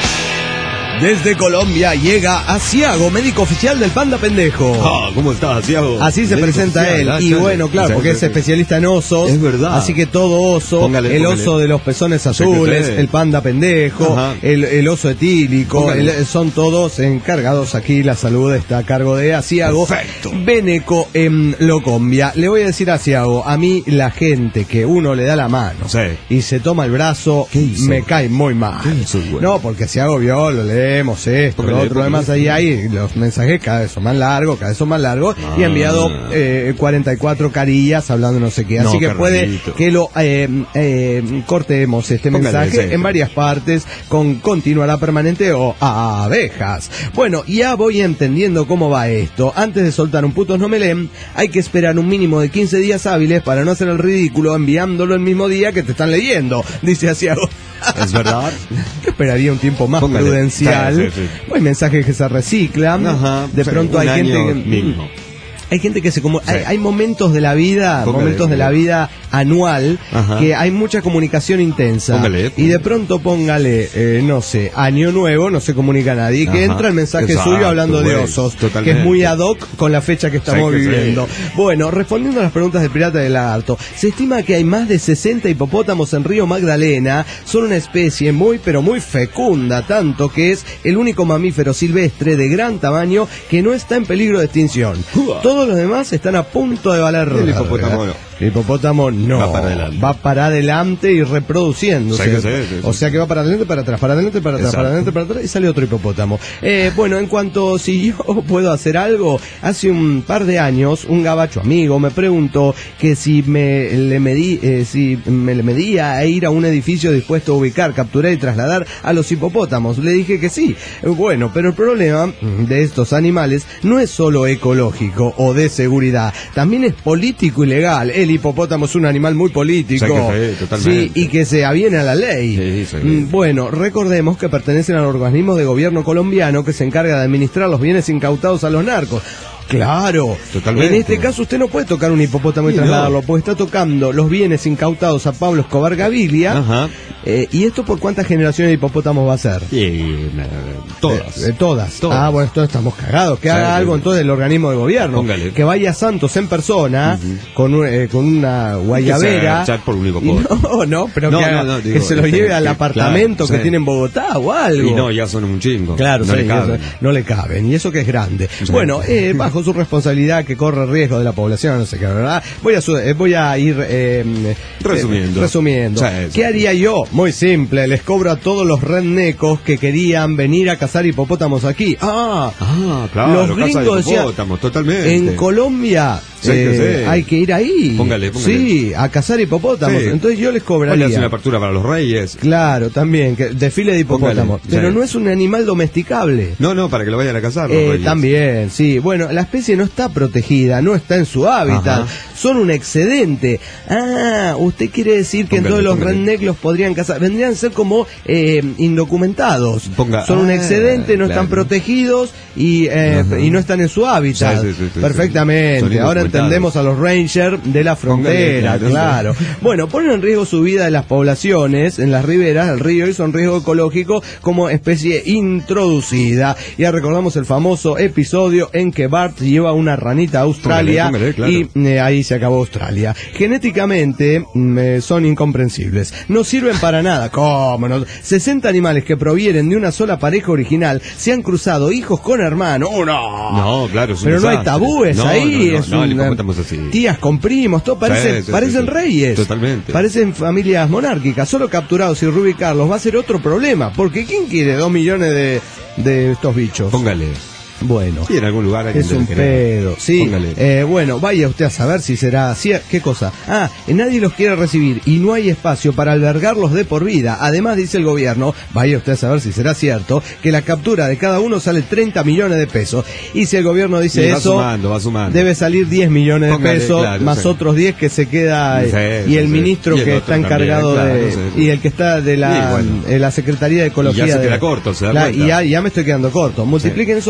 C: Desde Colombia llega Asiago, médico oficial del Panda Pendejo.
E: Ah, ¿cómo estás, Asiago?
C: Así se
E: Médico
C: presenta
E: oficial,
C: él.
E: ah,
C: Y
E: chale.
C: bueno, claro,
E: Sí,
C: porque
E: sí,
C: es
E: sí.
C: especialista en osos.
E: Es verdad.
C: Así que todo oso,
E: Póngale,
C: el
E: póngale.
C: oso de los pezones azules,
E: sé.
C: el panda pendejo,
E: Ajá.
C: el, el oso etílico,
E: Póngale.
C: el- son todos encargados aquí. La salud está a cargo de Asiago.
E: Perfecto.
C: Beneco en Locombia. Le voy a decir a Asiago, a mí la gente que uno le da la mano
E: Sí.
C: y se toma el brazo,
E: ¿Qué hizo?
C: me cae muy mal.
E: ¿Qué hizo el güey?
C: No, porque Asiago vio, lo leemos, esto,
E: Póngale,
C: lo otro,
E: póngale.
C: demás ahí hay los mensajes cada vez son más largos, cada vez son más largos, y ha enviado eh, cuarenta y cuatro carillas hablando no sé qué.
E: No,
C: Así que
E: qué
C: puede
E: rarito.
C: que lo eh, eh, cortemos este
E: Póngale,
C: mensaje
E: sí,
C: en
E: sí.
C: varias partes con continuará permanente o a abejas. Bueno, ya voy entendiendo cómo va esto. Antes de soltar un putos no me leen, hay que esperar un mínimo de quince días hábiles para no hacer el ridículo enviándolo el mismo día que te están leyendo, dice Asiago.
E: ¿Es verdad?
C: Yo esperaría un tiempo más
E: Póngale.
C: prudencial.
E: Sí, sí, sí.
C: Hay mensajes que se reciclan.
E: Ajá.
C: De
E: Sí,
C: pronto
E: un
C: hay gente
E: año
C: que
E: mínimo.
C: hay gente que se como
E: Sí.
C: hay, hay momentos de la vida,
E: Póngale,
C: momentos de la
E: póngale.
C: vida anual
E: Ajá.
C: que hay mucha comunicación intensa.
E: Póngale,
C: Y
E: póngale.
C: de pronto póngale, eh, no sé, año nuevo, no se comunica nadie, y que
E: Ajá.
C: entra el mensaje
E: Exacto,
C: suyo hablando de
E: güey,
C: osos,
E: totalmente.
C: que es muy ad hoc con la fecha que estamos
E: Sí que sí.
C: viviendo. Bueno, respondiendo a las preguntas del Pirata del Lagarto, se estima que hay más de sesenta hipopótamos en Río Magdalena. Son una especie muy pero muy fecunda, tanto que es el único mamífero silvestre de gran tamaño que no está en peligro de extinción.
E: Uah.
C: Todos los demás están a punto de valer.
E: El hipopótamo no.
C: El hipopótamo no.
E: Va para adelante.
C: Va para adelante y reproduciéndose.
E: Sí que sí, sí, sí.
C: O sea que va para adelante, para atrás, para adelante, para atrás,
E: Exacto.
C: para adelante, para atrás y sale otro hipopótamo. Eh, bueno, en cuanto si yo puedo hacer algo, hace un par de años un gabacho amigo me preguntó que si me le medí, eh, si me le medía a ir a un edificio dispuesto a ubicar, capturar y trasladar a los hipopótamos. Le dije que sí. Eh, Bueno, pero el problema de estos animales no es solo ecológico o de seguridad, también es político y legal. El hipopótamo es un animal muy político.
E: Sí que sí, totalmente.
C: Sí, y que se aviene a la ley.
E: Sí, sí.
C: Mm, Bueno, recordemos que pertenecen al organismo de gobierno colombiano que se encarga de administrar los bienes incautados a los narcos. Claro,
E: Totalmente.
C: en este caso usted no puede tocar un hipopótamo y
E: Sí,
C: trasladarlo,
E: no.
C: porque está tocando los bienes incautados a Pablo Escobar Gaviria.
E: Ajá.
C: Eh, ¿Y esto por cuántas generaciones de hipopótamos va a ser?
E: Y, eh, todas.
C: De, de todas.
E: Todas.
C: Ah, bueno, entonces estamos cagados. Que
E: Sí,
C: haga
E: sí,
C: algo
E: sí.
C: entonces el organismo de gobierno.
E: Póngale.
C: Que vaya Santos en persona con, un- eh, con una guayabera.
E: echar por un
C: Y
E: hipopótamo.
C: no, no, pero
E: No,
C: que, haga-
E: no, no,
C: que
E: digo,
C: se lo
E: este,
C: lleve al
E: que-
C: apartamento
E: claro,
C: que
E: sí.
C: tiene en Bogotá o algo.
E: Y no, ya son un chingo.
C: Claro,
E: no
C: sí,
E: le caben.
C: eso, no le caben, y eso que es grande.
E: Sí.
C: Bueno, eh, bajo su responsabilidad que corre riesgo de la población, no sé qué, ¿verdad? Voy a, su- eh, voy a ir eh,
E: Resumiendo.
C: eh, resumiendo.
E: Sí, sí,
C: ¿Qué
E: sí.
C: haría yo? Muy simple, les cobro a todos los rednecos que querían venir a cazar hipopótamos aquí. Ah,
E: Ah, claro,
C: los
E: casa de
C: gringos decían,
E: hipopótamos, totalmente.
C: en Colombia
E: Sí, que
C: eh,
E: sí.
C: hay que ir ahí.
E: Póngale, póngale.
C: Sí, a cazar hipopótamos.
E: Sí.
C: Entonces yo les
E: Hoy le
C: cobraría.
E: hace una apertura para los reyes.
C: Claro, también, que desfile de hipopótamos.
E: Póngale,
C: Pero
E: sí.
C: no es un animal domesticable.
E: No, no, para que lo vayan a cazar los
C: Eh,
E: reyes.
C: también, sí. Bueno, la especie no está protegida, no está en su hábitat.
E: Ajá.
C: Son un excedente. Ah, usted quiere decir que
E: Póngale,
C: entonces los
E: póngale.
C: rednecks los podrían cazar. Vendrían a ser como eh, indocumentados.
E: Ponga-
C: Son un
E: ah,
C: excedente, no están
E: claro.
C: protegidos y, eh,
E: Ajá.
C: y no están en su hábitat.
E: Sí, sí, sí, sí,
C: Perfectamente.
E: sí. Son
C: Ahora
E: indocumentados.
C: entendemos a los rangers de la frontera,
E: Póngale, claro,
C: claro. Bueno, ponen en riesgo su vida de las poblaciones en las riberas del río y son riesgo ecológico como especie introducida. Ya recordamos el famoso episodio en que Bart lleva una ranita a Australia
E: Póngale, póngale,
C: y eh, ahí se acabó Australia. Genéticamente mm, eh, son incomprensibles. No sirven para nada. ¿Cómo no? sesenta animales que provienen de una sola pareja original se han cruzado hijos con hermanos. ¡Oh, no!
E: No, claro, es un
C: Pero no hay
E: desastre.
C: tabúes
E: No,
C: ahí.
E: no, no,
C: es
E: no, el
C: una-
E: hipopótamo es así.
C: tías con primos, todo parecen,
E: Sí, sí,
C: parecen
E: sí, sí.
C: reyes.
E: Totalmente.
C: Parecen familias monárquicas. Solo capturados y reubicarlos va a ser otro problema. Porque ¿quién quiere dos millones de, de estos bichos?
E: Póngale.
C: Bueno.
E: Sí, en algún lugar hay
C: Es un pedo, sí.
E: Póngale.
C: Eh, bueno, vaya usted a saber si será así. ¿Qué cosa? Ah, nadie los quiere recibir y no hay espacio para albergarlos de por vida. Además, dice el gobierno, vaya usted a saber si será cierto, que la captura de cada uno sale treinta millones de pesos. Y si el gobierno dice
E: Y va
C: eso,
E: sumando, va sumando.
C: debe salir diez millones de
E: Póngale,
C: pesos,
E: claro,
C: más
E: sí.
C: otros diez que se queda,
E: Sí,
C: eh,
E: sí,
C: y el
E: sí.
C: ministro
E: Y el
C: que
E: otro
C: está encargado
E: también,
C: de...
E: claro, sí, sí.
C: Y el que está de la,
E: Y bueno.
C: eh, la Secretaría de Ecología.
E: Y ya se
C: de-
E: queda corto, ¿se da
C: Claro,
E: cuenta?
C: y ya, ya me estoy quedando corto. Multipliquen eso por sesenta.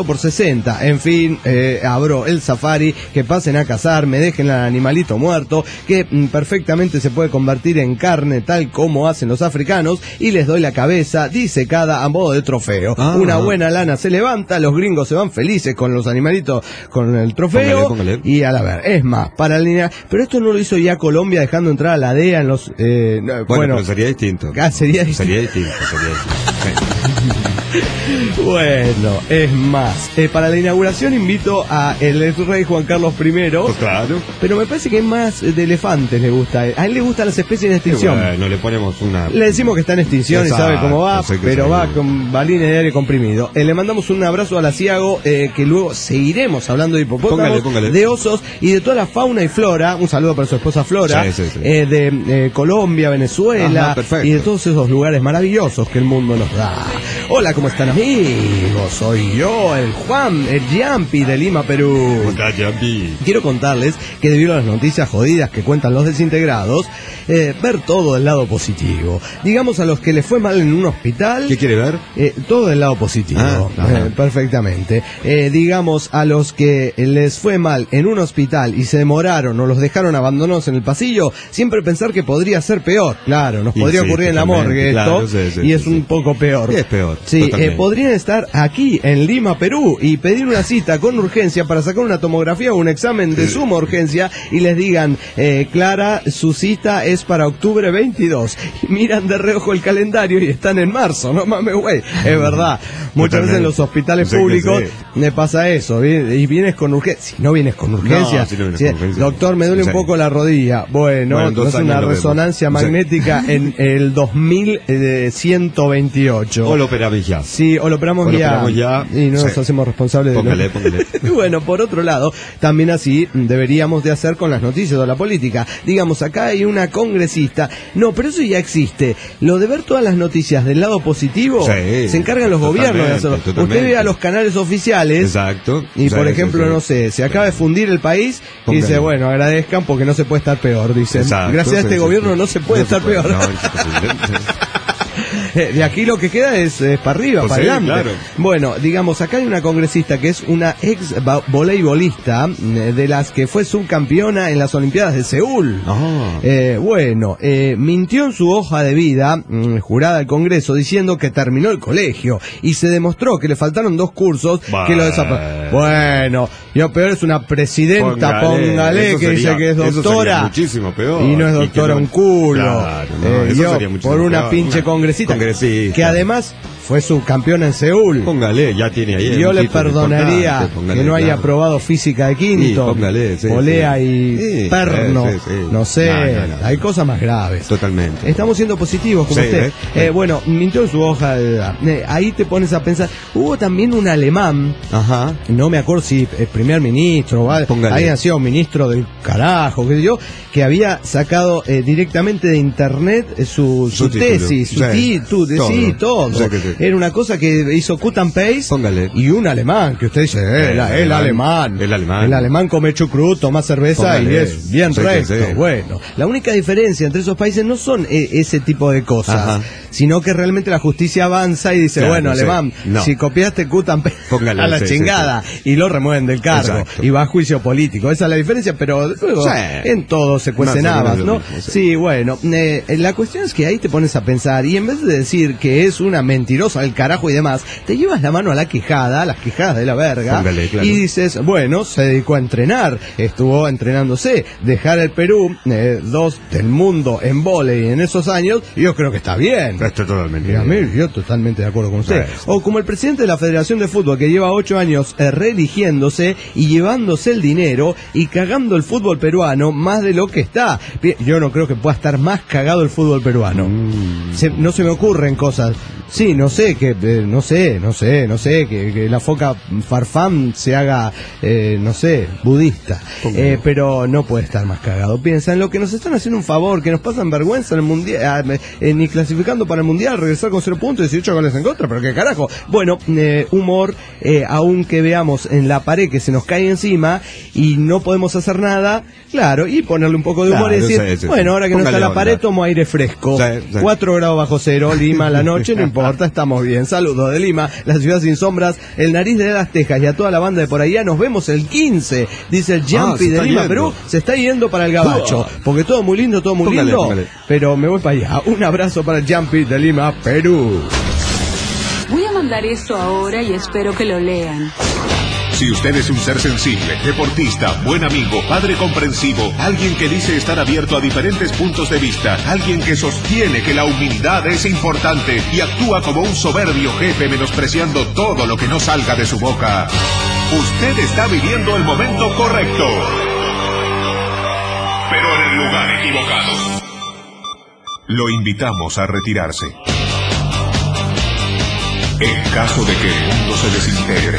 C: sesenta. En fin, eh, abro el safari, que pasen a cazar, me dejen al animalito muerto, que mm, perfectamente se puede convertir en carne tal como hacen los africanos, y les doy la cabeza disecada a modo de trofeo. Ah, Una buena lana se levanta, los gringos se van felices con los animalitos, con el trofeo, póngale, póngale. Y a la ver, es más, para la línea, pero esto no lo hizo ya Colombia dejando entrar a la D E A en los... Eh,
E: bueno, bueno pero sería distinto.
C: Ah, sería distinto.
E: Sería distinto, sería distinto.
C: Bueno, es más, eh, para la inauguración invito a el ex rey Juan Carlos primero.
E: Pues claro.
C: Pero me parece que es más de elefantes le gusta. A él le gustan las especies en extinción.
E: Bueno, le ponemos una...
C: Le decimos que está en extinción. Exacto, y sabe cómo va, pero va con balines de aire comprimido. Eh, le mandamos un abrazo a la Ciago, eh, que luego seguiremos hablando de hipopótamos, póngale, póngale. de osos y de toda la fauna y flora. Un saludo para su esposa Flora. Sí, sí, sí. Eh, de eh, Colombia, Venezuela. Ajá, y de todos esos lugares maravillosos que el mundo nos da. Hola, ¿cómo están, amigos? Soy yo, el Juan, el Yampi de Lima, Perú.
E: ¿Cómo estás, Yampi?
C: Quiero contarles que debido a las noticias jodidas que cuentan los desintegrados, eh, ver todo del lado positivo. Digamos, a los que les fue mal en un hospital...
E: ¿Qué quiere ver?
C: Eh, todo del lado positivo. Ah, eh, perfectamente. Eh, digamos, a los que les fue mal en un hospital y se demoraron o los dejaron abandonados en el pasillo, siempre pensar que podría ser peor. Claro, nos podría sí, ocurrir en la morgue claro, esto, sí, sí, y sí, es sí. un poco peor.
E: Sí, es peor.
C: Sí, eh, podrían estar aquí en Lima, Perú, y pedir una cita con urgencia para sacar una tomografía o un examen de suma urgencia y les digan, eh, Clara, su cita es para octubre veintidós. Y miran de reojo el calendario y están en marzo, no mames, güey. Es verdad. Muchas veces en los hospitales sí, públicos sí. me pasa eso, y vienes con urgencia. Si no vienes con urgencia, no, si no vienes si, con urgencia doctor, me duele sí. un poco la rodilla. Bueno, bueno entonces una resonancia magnética sí. en el dos mil ciento veintiocho.
E: O lo operamos ya.
C: Sí, o lo operamos, o lo ya, operamos ya. Y no sí. nos hacemos responsables de
E: póngale, póngale.
C: Bueno, por otro lado, también así deberíamos de hacer con las noticias de la política. Digamos, acá hay una congresista. No, pero eso ya existe. Lo de ver todas las noticias del lado positivo, sí, se encargan los gobiernos de hacerlo. Totalmente. Usted ve a los canales oficiales.
E: Exacto.
C: Y
E: sí,
C: por ejemplo,
E: sí, sí.
C: no sé, se acaba de fundir el país póngale. Y dice, bueno, agradezcan porque no se puede estar peor, dicen. Exacto, Gracias sí, a este sí, gobierno sí. no se puede no estar se puede. peor. No, de aquí lo que queda es, es para arriba, pues para sí, adelante. Claro. Bueno, digamos, acá hay una congresista que es una ex voleibolista de las que fue subcampeona en las Olimpiadas de Seúl. Oh. Eh, bueno, eh, mintió en su hoja de vida, mmm, jurada al Congreso, diciendo que terminó el colegio y se demostró que le faltaron dos cursos bah. que lo desaparecieron. Bueno, lo peor es una presidenta, póngale, póngale que sería, dice que es doctora.
E: Muchísimo peor.
C: Y no es doctora, no, un culo.
E: Claro, no,
C: eh,
E: eso
C: yo,
E: sería
C: por una
E: peor.
C: pinche
E: Una
C: congresista.
E: congresista.
C: Que además fue subcampeona en Seúl.
E: Póngale, ya tiene ahí.
C: Yo le perdonaría póngale, que no haya claro. aprobado física de quinto,
E: sí, póngale, sí,
C: polea
E: sí.
C: y
E: sí,
C: perno,
E: sí, sí.
C: no sé, no, no, no, hay
E: no.
C: cosas más graves.
E: Totalmente.
C: Estamos siendo positivos como sí, usted. Eh, bueno, mintió en su hoja de edad. Eh, ahí te pones a pensar, hubo también un alemán,
E: ajá,
C: no me acuerdo si el primer ministro, había sido ministro del carajo, qué sé yo, que había sacado eh, directamente de internet eh, su, su, su tesis, su sí, título, sí, todo. Sí, sí. Era una cosa que hizo cut and paste.
E: Póngale.
C: Y un alemán, que usted dice, eh, el, el, el alemán.
E: El alemán.
C: El alemán come chucrut, toma cerveza póngale. Y es bien sí, recto. Sí. Bueno, la única diferencia entre esos países no son eh, ese tipo de cosas, ajá. sino que realmente la justicia avanza y dice, claro, bueno, sí. alemán, no. si copiaste cut and paste póngale, a la sí, chingada, sí, sí. y lo remueven del cargo, exacto. y va a juicio político. Esa es la diferencia, pero luego, sí. en todo se cuecen habas, ¿no? Mismo, sí. sí, bueno, eh, la cuestión es que ahí te pones a pensar, y en vez de decir que es una mentirosa al carajo y demás, te llevas la mano a la quejada, a las quejadas de la verga, póngale, claro. y dices, bueno, se dedicó a entrenar, estuvo entrenándose, dejar el Perú, eh, dos del mundo en vóley en esos años, yo creo que está bien.
E: Estoy totalmente
C: y a mí, yo totalmente de acuerdo con usted. Sí. O como el presidente de la Federación de Fútbol, que lleva ocho años eh, reeligiéndose y llevándose el dinero y cagando el fútbol peruano más de lo que está. Yo no creo que pueda estar más cagado el fútbol peruano. Mm. Se, no se me ocurren cosas. Sí, no sé, que eh, no sé, no sé, no sé, que, que la foca Farfán se haga, eh, no sé, budista. Eh, pero no puede estar más cagado. Piensa en lo que nos están haciendo un favor, que nos pasan vergüenza en el mundial, eh, ni clasificando para para el Mundial, regresar con cero puntos, dieciocho goles en contra, pero qué carajo. Bueno, eh, humor, eh, aunque veamos en la pared que se nos cae encima y no podemos hacer nada, claro, y ponerle un poco de humor
E: claro,
C: y decir,
E: sí, sí,
C: bueno, ahora que
E: póngale
C: no está la
E: onda.
C: pared, tomo aire fresco.
E: Sí, sí.
C: cuatro grados bajo cero, Lima, la noche, no importa, estamos bien. Saludos de Lima, la ciudad sin sombras, el nariz de las Tejas y a toda la banda de por allá. Nos vemos el quince, dice el Jumpy
E: Ah, se
C: de
E: está
C: Lima,
E: yendo.
C: Perú. Se está yendo para el Gabacho,
E: Uh.
C: porque todo muy lindo, todo muy
E: Póngale,
C: lindo,
E: póngale.
C: pero me voy para allá. Un abrazo para el Jumpy de Lima, Perú.
G: Voy a mandar esto ahora y espero que lo lean.
B: Si usted es un ser sensible, deportista, buen amigo, padre comprensivo, alguien que dice estar abierto a diferentes puntos de vista, alguien que sostiene que la humildad es importante y actúa como un soberbio jefe menospreciando todo lo que no salga de su boca, usted está viviendo el momento correcto, pero en el lugar equivocado. Lo invitamos a retirarse. En caso de que el mundo se desintegre.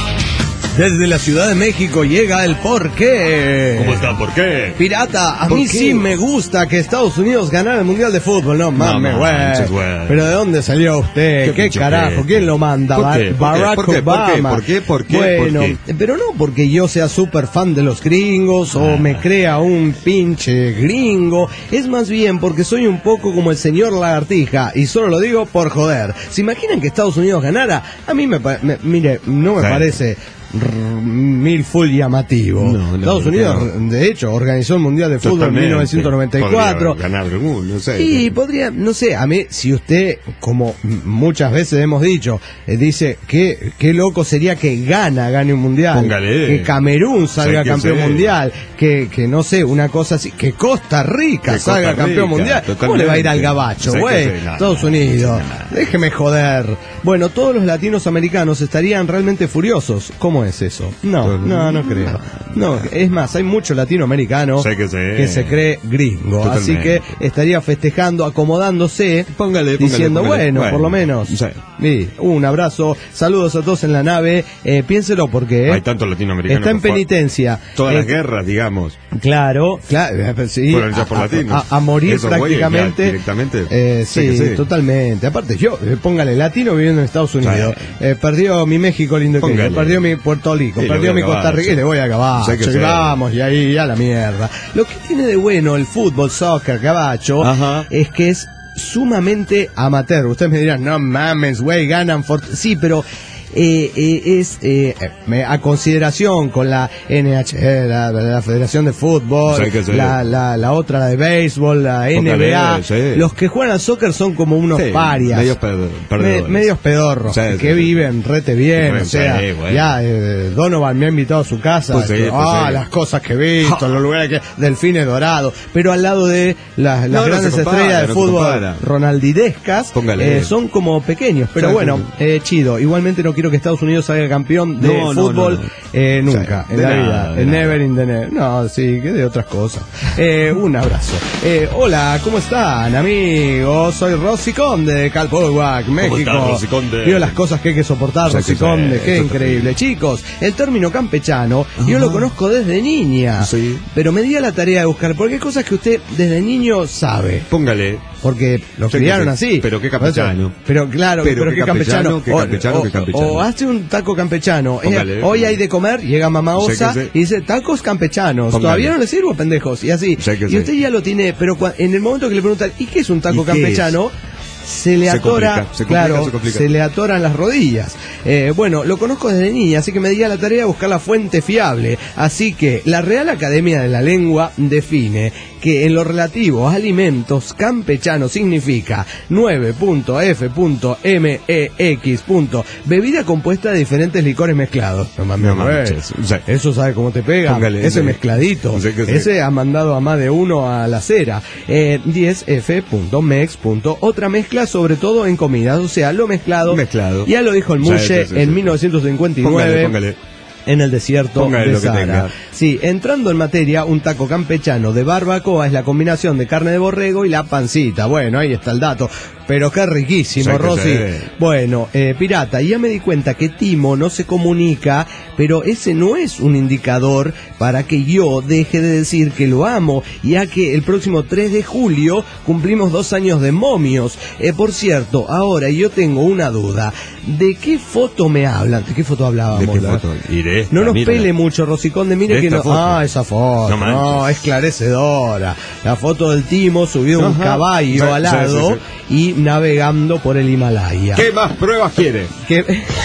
C: Desde la Ciudad de México llega el por qué.
E: ¿Cómo está? ¿Por qué?
C: Pirata, a
E: ¿Por
C: mí
E: qué?
C: sí me gusta que Estados Unidos ganara el Mundial de Fútbol. No mames, güey.
E: manches, güey.
C: Pero ¿de dónde salió usted?
E: ¿Qué
C: ¿Qué,
E: pinche
C: carajo?
E: qué?
C: ¿Quién lo manda?
E: ¿Por
C: Bar-
E: qué? ¿Por qué?
C: Barack
E: ¿Por qué? ¿Por qué?
C: Obama.
E: ¿Por qué? ¿Por qué?
C: Bueno,
E: ¿Por qué?
C: pero no porque yo sea súper fan de los gringos o me crea un pinche gringo. Es más bien porque soy un poco como el señor Lagartija y solo lo digo por joder. ¿Se imaginan que Estados Unidos ganara? A mí me, pa- me- mire, no me
E: Sí.
C: parece r- mil full llamativo.
E: No, no,
C: Estados
E: ¿por qué
C: Unidos,
E: no?
C: de hecho, organizó el Mundial de Fútbol en
E: Totalmente.
C: mil novecientos noventa y cuatro.
E: Podría ganar algún, no sé.
C: Y podría, no sé, a mí, si usted, como muchas veces hemos dicho, eh, dice que qué loco sería que Ghana gane un mundial,
E: Póngale.
C: que Camerún salga
E: Sí, que
C: campeón
E: sí.
C: mundial, que, que no sé, una cosa así, que Costa Rica
E: Que
C: salga
E: Costa
C: campeón
E: Rica,
C: mundial. ¿Cómo
E: totalmente.
C: le va a ir al gabacho,
E: Sí, que
C: güey?
E: sí, no,
C: Estados
E: no,
C: Unidos,
E: no, no.
C: déjeme joder. Bueno, todos los latinos americanos estarían realmente furiosos. ¿Cómo es eso? No, no, no creo. No, es más, hay mucho latinoamericano
E: Sé que sí.
C: que se cree gringo, así
E: Totalmente.
C: que estaría festejando, acomodándose,
E: Póngale, póngale,
C: diciendo,
E: póngale.
C: bueno,
E: Bueno,
C: por lo menos.
E: sí.
C: Sí, un abrazo, saludos a todos en la nave, eh, piénselo porque eh,
E: Hay tantos latinoamericanos.
C: está en
E: que fue-
C: penitencia.
E: Todas
C: Eh,
E: las guerras, digamos.
C: Claro, claro, eh, sí,
E: Fueron hechas por
C: a,
E: latinos.
C: a- a morir
E: Esos güeyes ya
C: prácticamente.
E: directamente.
C: Eh, sí,
E: Sí que sí.
C: totalmente. Aparte, yo, eh, póngale, latino viviendo en Estados Unidos.
E: Sí.
C: Eh, perdió mi México lindo que
E: Póngale.
C: perdió mi Puerto Rico,
E: Y le
C: perdió
E: voy
C: mi
E: a
C: Costa Rica y
E: Gabacho.
C: le voy a acabar.
E: Sí que sí.
C: Vamos, y ahí ya la mierda. Lo que tiene de bueno el fútbol, soccer, gabacho,
E: Ajá.
C: es que es sumamente amateur. Ustedes me dirán, no mames, güey, ganan for... Sí, pero eh, eh, es eh, eh, a consideración con la N H L, la, la Federación de Fútbol,
E: Sí que sí.
C: la, la, la otra, la de béisbol, la N B A.
E: sí.
C: Los que juegan al soccer son como unos
E: Sí,
C: parias.
E: medios per- perdedores.
C: Me- medios pedorros,
E: Sí,
C: que
E: sí, sí.
C: viven rete bien,
E: Sí,
C: o sea,
E: sí, bueno.
C: ya eh, Donovan me ha invitado a su casa,
E: Pues sí,
C: que,
E: pues
C: ah,
E: sí.
C: las cosas que he visto, los lugares que, delfines dorados, pero al lado de las, las
E: No, no
C: grandes
E: se compara,
C: estrellas de
E: no se
C: fútbol
E: compara.
C: ronaldidescas,
E: Póngale.
C: eh, son como pequeños, pero
E: Sí,
C: bueno,
E: sí.
C: eh, chido, igualmente no quiero que Estados Unidos salga campeón de
E: No, no,
C: fútbol,
E: no, no.
C: eh, nunca,
E: Sí,
C: en
E: de
C: la
E: nada,
C: vida,
E: de
C: en
E: nada.
C: never in the never, no, sí, que de otras cosas. Eh, un abrazo. Eh, hola, ¿cómo están, amigos? Soy Rosy Conde de Calpuhuac, México.
E: estás, Rosy Conde?
C: Vio las cosas que hay que soportar,
E: Sí,
C: Rosy
E: que sí,
C: Conde, qué
E: eso
C: increíble. Chicos, el término campechano, yo lo conozco desde niña,
E: Sí.
C: pero me di a la tarea de buscar, porque hay cosas que usted desde niño sabe.
E: Póngale.
C: Porque lo
E: Sí,
C: criaron
E: que sí.
C: así.
E: Pero qué campechano.
C: Pero claro,
E: Pero
C: pero,
E: qué
C: qué campechano.
E: campechano, qué campechano,
C: o,
E: qué campechano.
C: o hace un taco campechano. Eh,
E: Póngale.
C: hoy hay de comer, llega mamá
E: Sí,
C: Osa
E: que sí.
C: y dice tacos campechanos.
E: Póngale.
C: Todavía no le sirvo, pendejos. Y así.
E: Sí, que
C: y
E: sí.
C: usted ya lo tiene, pero cua- en el momento que le preguntan, ¿y qué es un taco
E: ¿Y qué
C: campechano? Se le
E: Se
C: atora,
E: complica, se complica,
C: claro,
E: se complica.
C: se le atoran las rodillas. Eh, bueno, lo conozco desde niña, así que me di a la tarea de buscar la fuente fiable. Así que la Real Academia de la Lengua define que en lo relativo a alimentos, campechano significa nueve punto F punto M E X. Bebida compuesta de diferentes licores mezclados. No mames,
E: No
C: güey.
E: manches, o sea,
C: Eso sabe cómo te pega.
E: Póngale,
C: Ese
E: sí.
C: mezcladito.
E: Sí que sí.
C: Ese ha mandado a más de uno a la cera. Eh, diez F punto mex. Otra mezcla, sobre todo en comidas, o sea, lo mezclado.
E: Mezclado.
C: Ya lo dijo el
E: Sí,
C: Mushe
E: sí, sí,
C: en
E: sí.
C: mil novecientos cincuenta y nueve.
E: Póngale, póngale.
C: En el desierto
E: Póngale
C: de
E: lo que
C: Sahara.
E: tenga.
C: Sí, entrando en materia, un taco campechano de barbacoa es la combinación de carne de borrego y la pancita. Bueno, ahí está el dato. Pero qué riquísimo, Rosy. Bueno, eh, pirata, ya me di cuenta que Timo no se comunica, pero ese no es un indicador para que yo deje de decir que lo amo, ya que el próximo tres de julio cumplimos dos años de Momios. Eh, por cierto, ahora yo tengo una duda. ¿De qué foto me hablan? ¿De qué foto hablábamos?
E: ¿De qué foto? Iré.
C: No nos mírala. Pele mucho, Rosiconde, mire que no...
E: Foto.
C: Ah, esa foto. No, no, esclarecedora. La foto del Timo subido a un caballo sí, al lado sí, sí, sí. y navegando por el Himalaya.
E: ¿Qué más pruebas quiere?
C: ¿Qué?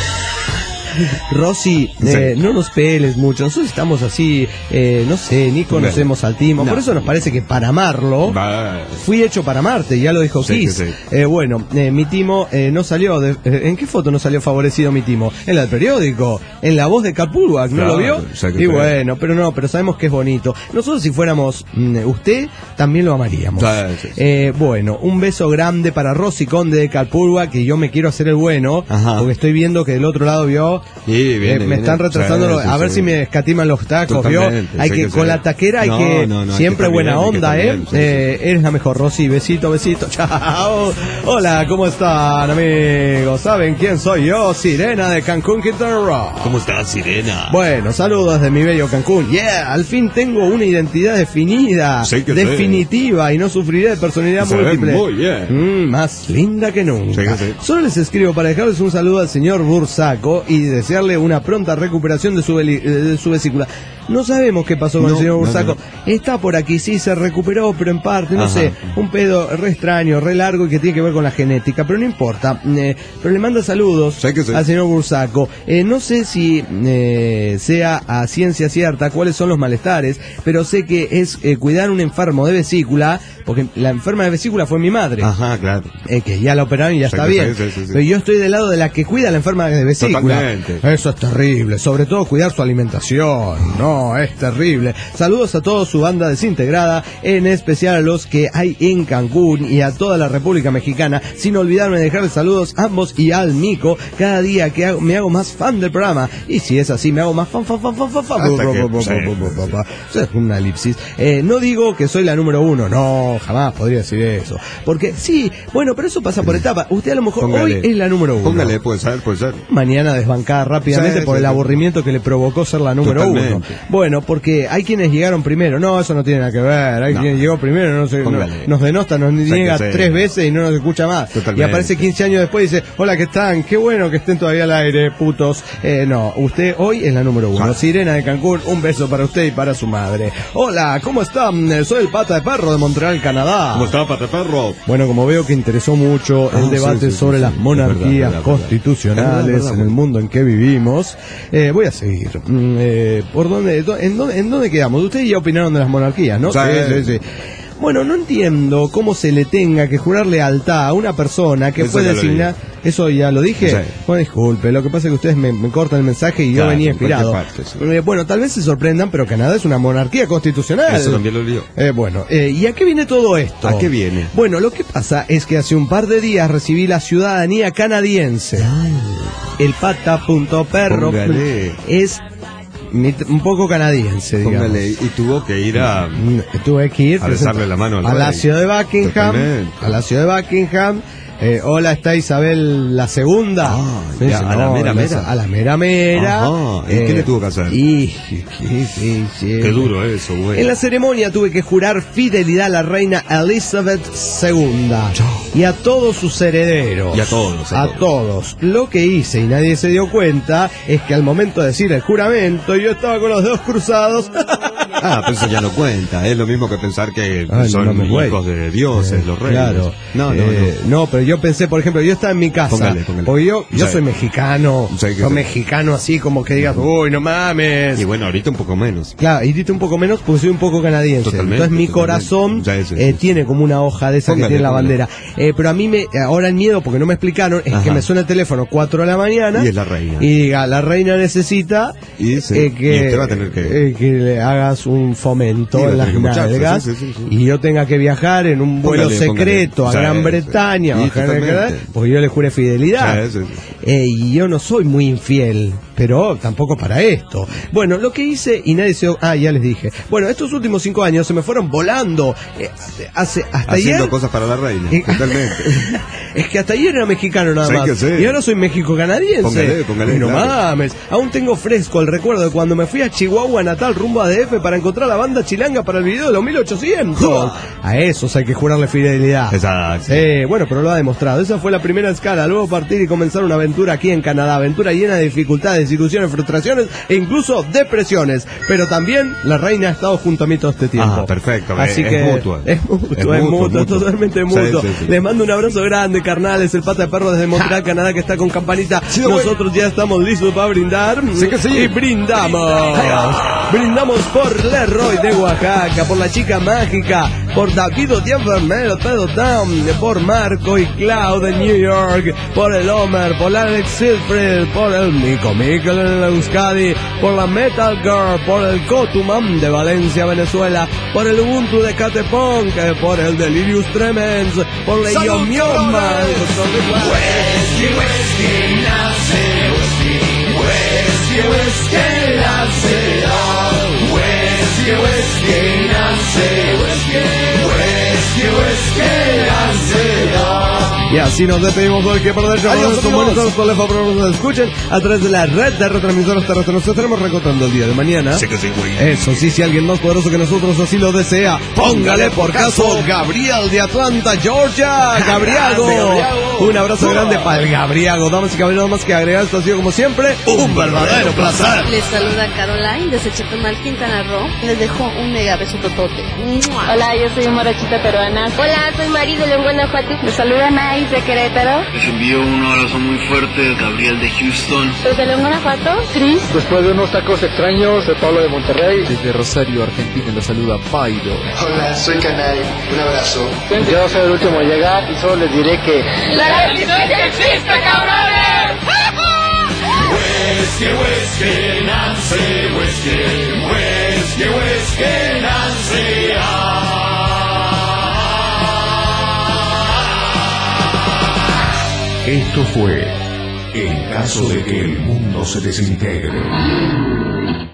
C: Rosy, eh, sí. no nos peles mucho. Nosotros estamos así, eh, no sé, ni conocemos al Timo. No. Por eso nos parece que para amarlo, Va. fui hecho para amarte, ya lo dijo sí, Kiss. Sí, sí. Eh, bueno, eh, mi Timo eh, no salió. De, eh, ¿En qué foto no salió favorecido mi Timo? En la del periódico, en la voz de Capulbac, ¿no claro, lo vio? Y bueno, pero no, pero sabemos que es bonito. Nosotros, si fuéramos mm, usted, también lo amaríamos. Sí, sí, sí. Eh, bueno, un beso grande para Rosy Conde de Capulbac, que yo me quiero hacer el bueno, Ajá. porque estoy viendo que del otro lado vio.
E: Sí, viene,
C: eh, me
E: viene.
C: están retrasando, sí, sí, a ver sí. si me escatiman los tacos, Totalmente, ¿vio? Hay que, que con la taquera hay no, que, no, no, siempre hay que buena bien, onda, ¿eh? Bien, sí, eh sí. Eres la mejor, Rosy, besito, besito, chao. Hola, ¿cómo están, amigos? ¿Saben quién soy yo? Sirena de Cancún, Quintana Roo.
E: ¿Cómo estás, Sirena?
C: Bueno, saludos desde mi bello Cancún. Yeah, al fin tengo una identidad definida, sí definitiva, sí. y no sufriré de personalidad se múltiple. Muy bien. Mm, más linda que nunca. Sí, sí. Solo les escribo para dejarles un saludo al señor Bursaco y desearle una pronta recuperación de su, de su vesícula. No sabemos qué pasó con no, el señor Bursaco. No, no. Está por aquí, sí, se recuperó, pero en parte, no Ajá. sé, un pedo re extraño, re largo y que tiene que ver con la genética, pero no importa. Eh, pero le manda saludos al señor Bursaco. Eh, no sé si eh, sea a ciencia cierta cuáles son los malestares, pero sé que es eh, cuidar a un enfermo de vesícula, porque la enferma de vesícula fue mi madre.
E: Ajá, claro.
C: Eh, que ya la operaron y ya sé está bien. Sí, sí, sí. Pero yo estoy del lado de la que cuida a la enferma de vesícula. Totalmente. Eso es terrible, sobre todo cuidar su alimentación, ¿no? No, es terrible. Saludos a toda su banda desintegrada, en especial a los que hay en Cancún y a toda la República Mexicana, sin olvidarme de dejarles saludos a ambos y al Mico. Cada día que hago, me hago más fan del programa, y si es así, me hago más fan, fan, fan, fan, fan, fan. Es una elipsis. Eh, no digo que soy la número uno, no, jamás podría decir eso. Porque sí, bueno, pero eso pasa por etapa. Usted a lo mejor Póngale. hoy es la número uno.
E: Póngale, puede ser, puede ser.
C: Mañana desbancada rápidamente sí, por sí, el sí. aburrimiento que le provocó ser la número Totalmente. uno. Bueno, porque hay quienes llegaron primero. No, eso no tiene nada que ver. Hay no. quien llegó primero, no sé, no, nos denota, nos niega tres veces y no nos escucha más. Totalmente. Y aparece quince años después y dice, hola, ¿qué están? Qué bueno que estén todavía al aire, putos. Eh, no, usted hoy es la número uno. Ah. Sirena de Cancún, un beso para usted y para su madre. Hola, ¿cómo están? Soy el Pata de Perro de Montreal, Canadá.
E: ¿Cómo está, Pata de Perro?
C: Bueno, como veo que interesó mucho ah, el debate sí, sí, sobre sí, las sí, monarquías verdad, verdad, constitucionales verdad, verdad, verdad, en el mundo en que vivimos, eh, voy a seguir. Eh, ¿Por dónde? ¿En dónde, en dónde quedamos? Ustedes ya opinaron de las monarquías, ¿no? Sí, sí, sí. Bueno, no entiendo cómo se le tenga que jurar lealtad a una persona que eso fue designada. ¿Eso ya lo dije? Sí. Bueno, disculpe, lo que pasa es que ustedes me, me cortan el mensaje y claro, yo venía inspirado. Parte, sí. eh, bueno, tal vez se sorprendan, pero Canadá es una monarquía constitucional.
E: Eso también lo digo.
C: Eh, bueno, eh, ¿y a qué viene todo esto?
E: ¿A qué viene?
C: Bueno, lo que pasa es que hace un par de días recibí la ciudadanía canadiense. Ay. El Pata.perro es un poco canadiense, digamos.
E: Póngale, y tuvo que ir a
C: tuve que ir
E: a besarle la mano al
C: Palacio de Buckingham, Totalmente. Palacio de Buckingham. Eh, hola, está Isabel la segunda. Ah,
E: ya, dice, a, no, la mera, mera.
C: a la mera mera.
E: Ajá, ¿y eh, qué le tuvo que hacer?
C: Y, qué, qué, qué,
E: qué duro eso, güey.
C: En la ceremonia tuve que jurar fidelidad a la reina Elizabeth segunda y a todos sus herederos.
E: Y a todos.
C: A, a todos. todos. Lo que hice y nadie se dio cuenta es que al momento de decir el juramento yo estaba con los dedos cruzados.
E: Ah, pero eso ya no cuenta. Es lo mismo que pensar que Ay, son no, no hijos de dioses, eh, los reyes.
C: Claro. No, no, eh, no. No, pero yo pensé, por ejemplo, yo estaba en mi casa. Póngale, póngale. Porque yo, yo sí. soy mexicano. Sí, soy sí. mexicano así como que digas, uy, no mames.
E: Y bueno, ahorita un poco menos.
C: Claro, y ahorita un poco menos porque soy un poco canadiense. Totalmente, Entonces mi totalmente. corazón sí, sí, sí, eh, sí. tiene como una hoja de esa póngale, que tiene la póngale. bandera. Eh, pero a mí me, ahora el miedo, porque no me explicaron, es Ajá. que me suena el teléfono cuatro de la mañana.
E: Y es la reina.
C: Y diga, la reina necesita
E: y, sí.
C: eh, que,
E: y usted va a tener que...
C: Eh, que le hagas un fomento en las nalgas sí, sí, sí, sí. y yo tenga que viajar en un vuelo póngale, secreto póngale. a Gran sí, Bretaña, sí. Bajar, porque yo le juré fidelidad. Sí, sí, sí. eh, y yo no soy muy infiel, pero tampoco para esto. Bueno, lo que hice y nadie se... Ah, ya les dije. Bueno, estos últimos cinco años se me fueron volando. Eh, hace, hasta
E: Haciendo
C: ayer...
E: cosas para la reina,
C: Eh,
E: totalmente.
C: Es que hasta ayer era mexicano nada
E: Sí,
C: más.
E: que sí.
C: Y ahora soy México-canadiense.
E: Póngale, póngale,
C: No
E: claro.
C: mames. Aún tengo fresco el recuerdo de cuando me fui a Chihuahua natal rumbo a D F para encontrar la banda chilanga para el video de los mil ochocientos. A esos hay que jurarle fidelidad.
E: Exacto.
C: Sí, bueno, pero lo ha demostrado. Esa fue la primera escala. Luego partir y comenzar una aventura aquí en Canadá. Aventura llena de dificultades, ilusiones, frustraciones e incluso depresiones. Pero también la reina ha estado junto a mí todo este tiempo.
E: Ah, perfecto.
C: Así
E: es,
C: que
E: es mutuo.
C: Es mutuo, es,
E: Es
C: mutuo,
E: mutuo, mutuo.
C: totalmente
E: Sí,
C: mutuo.
E: sí, sí.
C: Les mando un abrazo grande, carnales. El pata de perro desde Montreal, Canadá, que está con campanita.
E: Sí, güey.
C: Nosotros ya estamos listos para brindar.
E: Sí que sí.
C: Y brindamos. Brindamos por Leroy de Oaxaca, por la chica mágica, por David de Enfermero, Pedro Town, por Marco y Clau de New York, por el Homer, por Alex Silfred, por el Nico Mikel en el Euskadi, por la Metal Girl, por el Cotumam de Valencia, Venezuela, por el Ubuntu de Catepong, por el Delirious Tremens, por la Yomioma. Y así nos despedimos por que perder llamados como nosotros por la favor nos escuchen a través de la red de retransmisoras terrestres. Nos estaremos reencontrando el día de mañana.
E: Sí que sí, güey.
C: Eso sí, si alguien más poderoso que nosotros así lo desea, póngale por caso Gabriel de Atlanta, Georgia. Gabriago. Un abrazo grande para el Gabriago. Damas y caballeros, más que agregar, esto ha sido como siempre un verdadero placer.
H: Les saluda Caroline desde Chetumal, Quintana Roo. Les dejo un mega beso totote.
G: Hola, yo soy Morochita Peruana.
H: Hola, soy Mari de León, Guanajuato.
G: Les saluda Nais de Querétaro.
I: Les envío un abrazo muy fuerte, Gabriel de Houston.
G: Desde León, Guanajuato, Cris.
J: Después de unos tacos extraños, de Pablo de Monterrey.
K: Desde Rosario, Argentina, los saluda Pairo.
L: Hola, soy Canay. Un abrazo.
J: Yo soy el último a llegar y solo les diré que...
M: ¡La resistencia existe, cabrones!
B: Whisky, whisky, Nancy, whisky, whisky, whisky, Nancy.
A: Esto fue En caso de que el mundo se desintegre.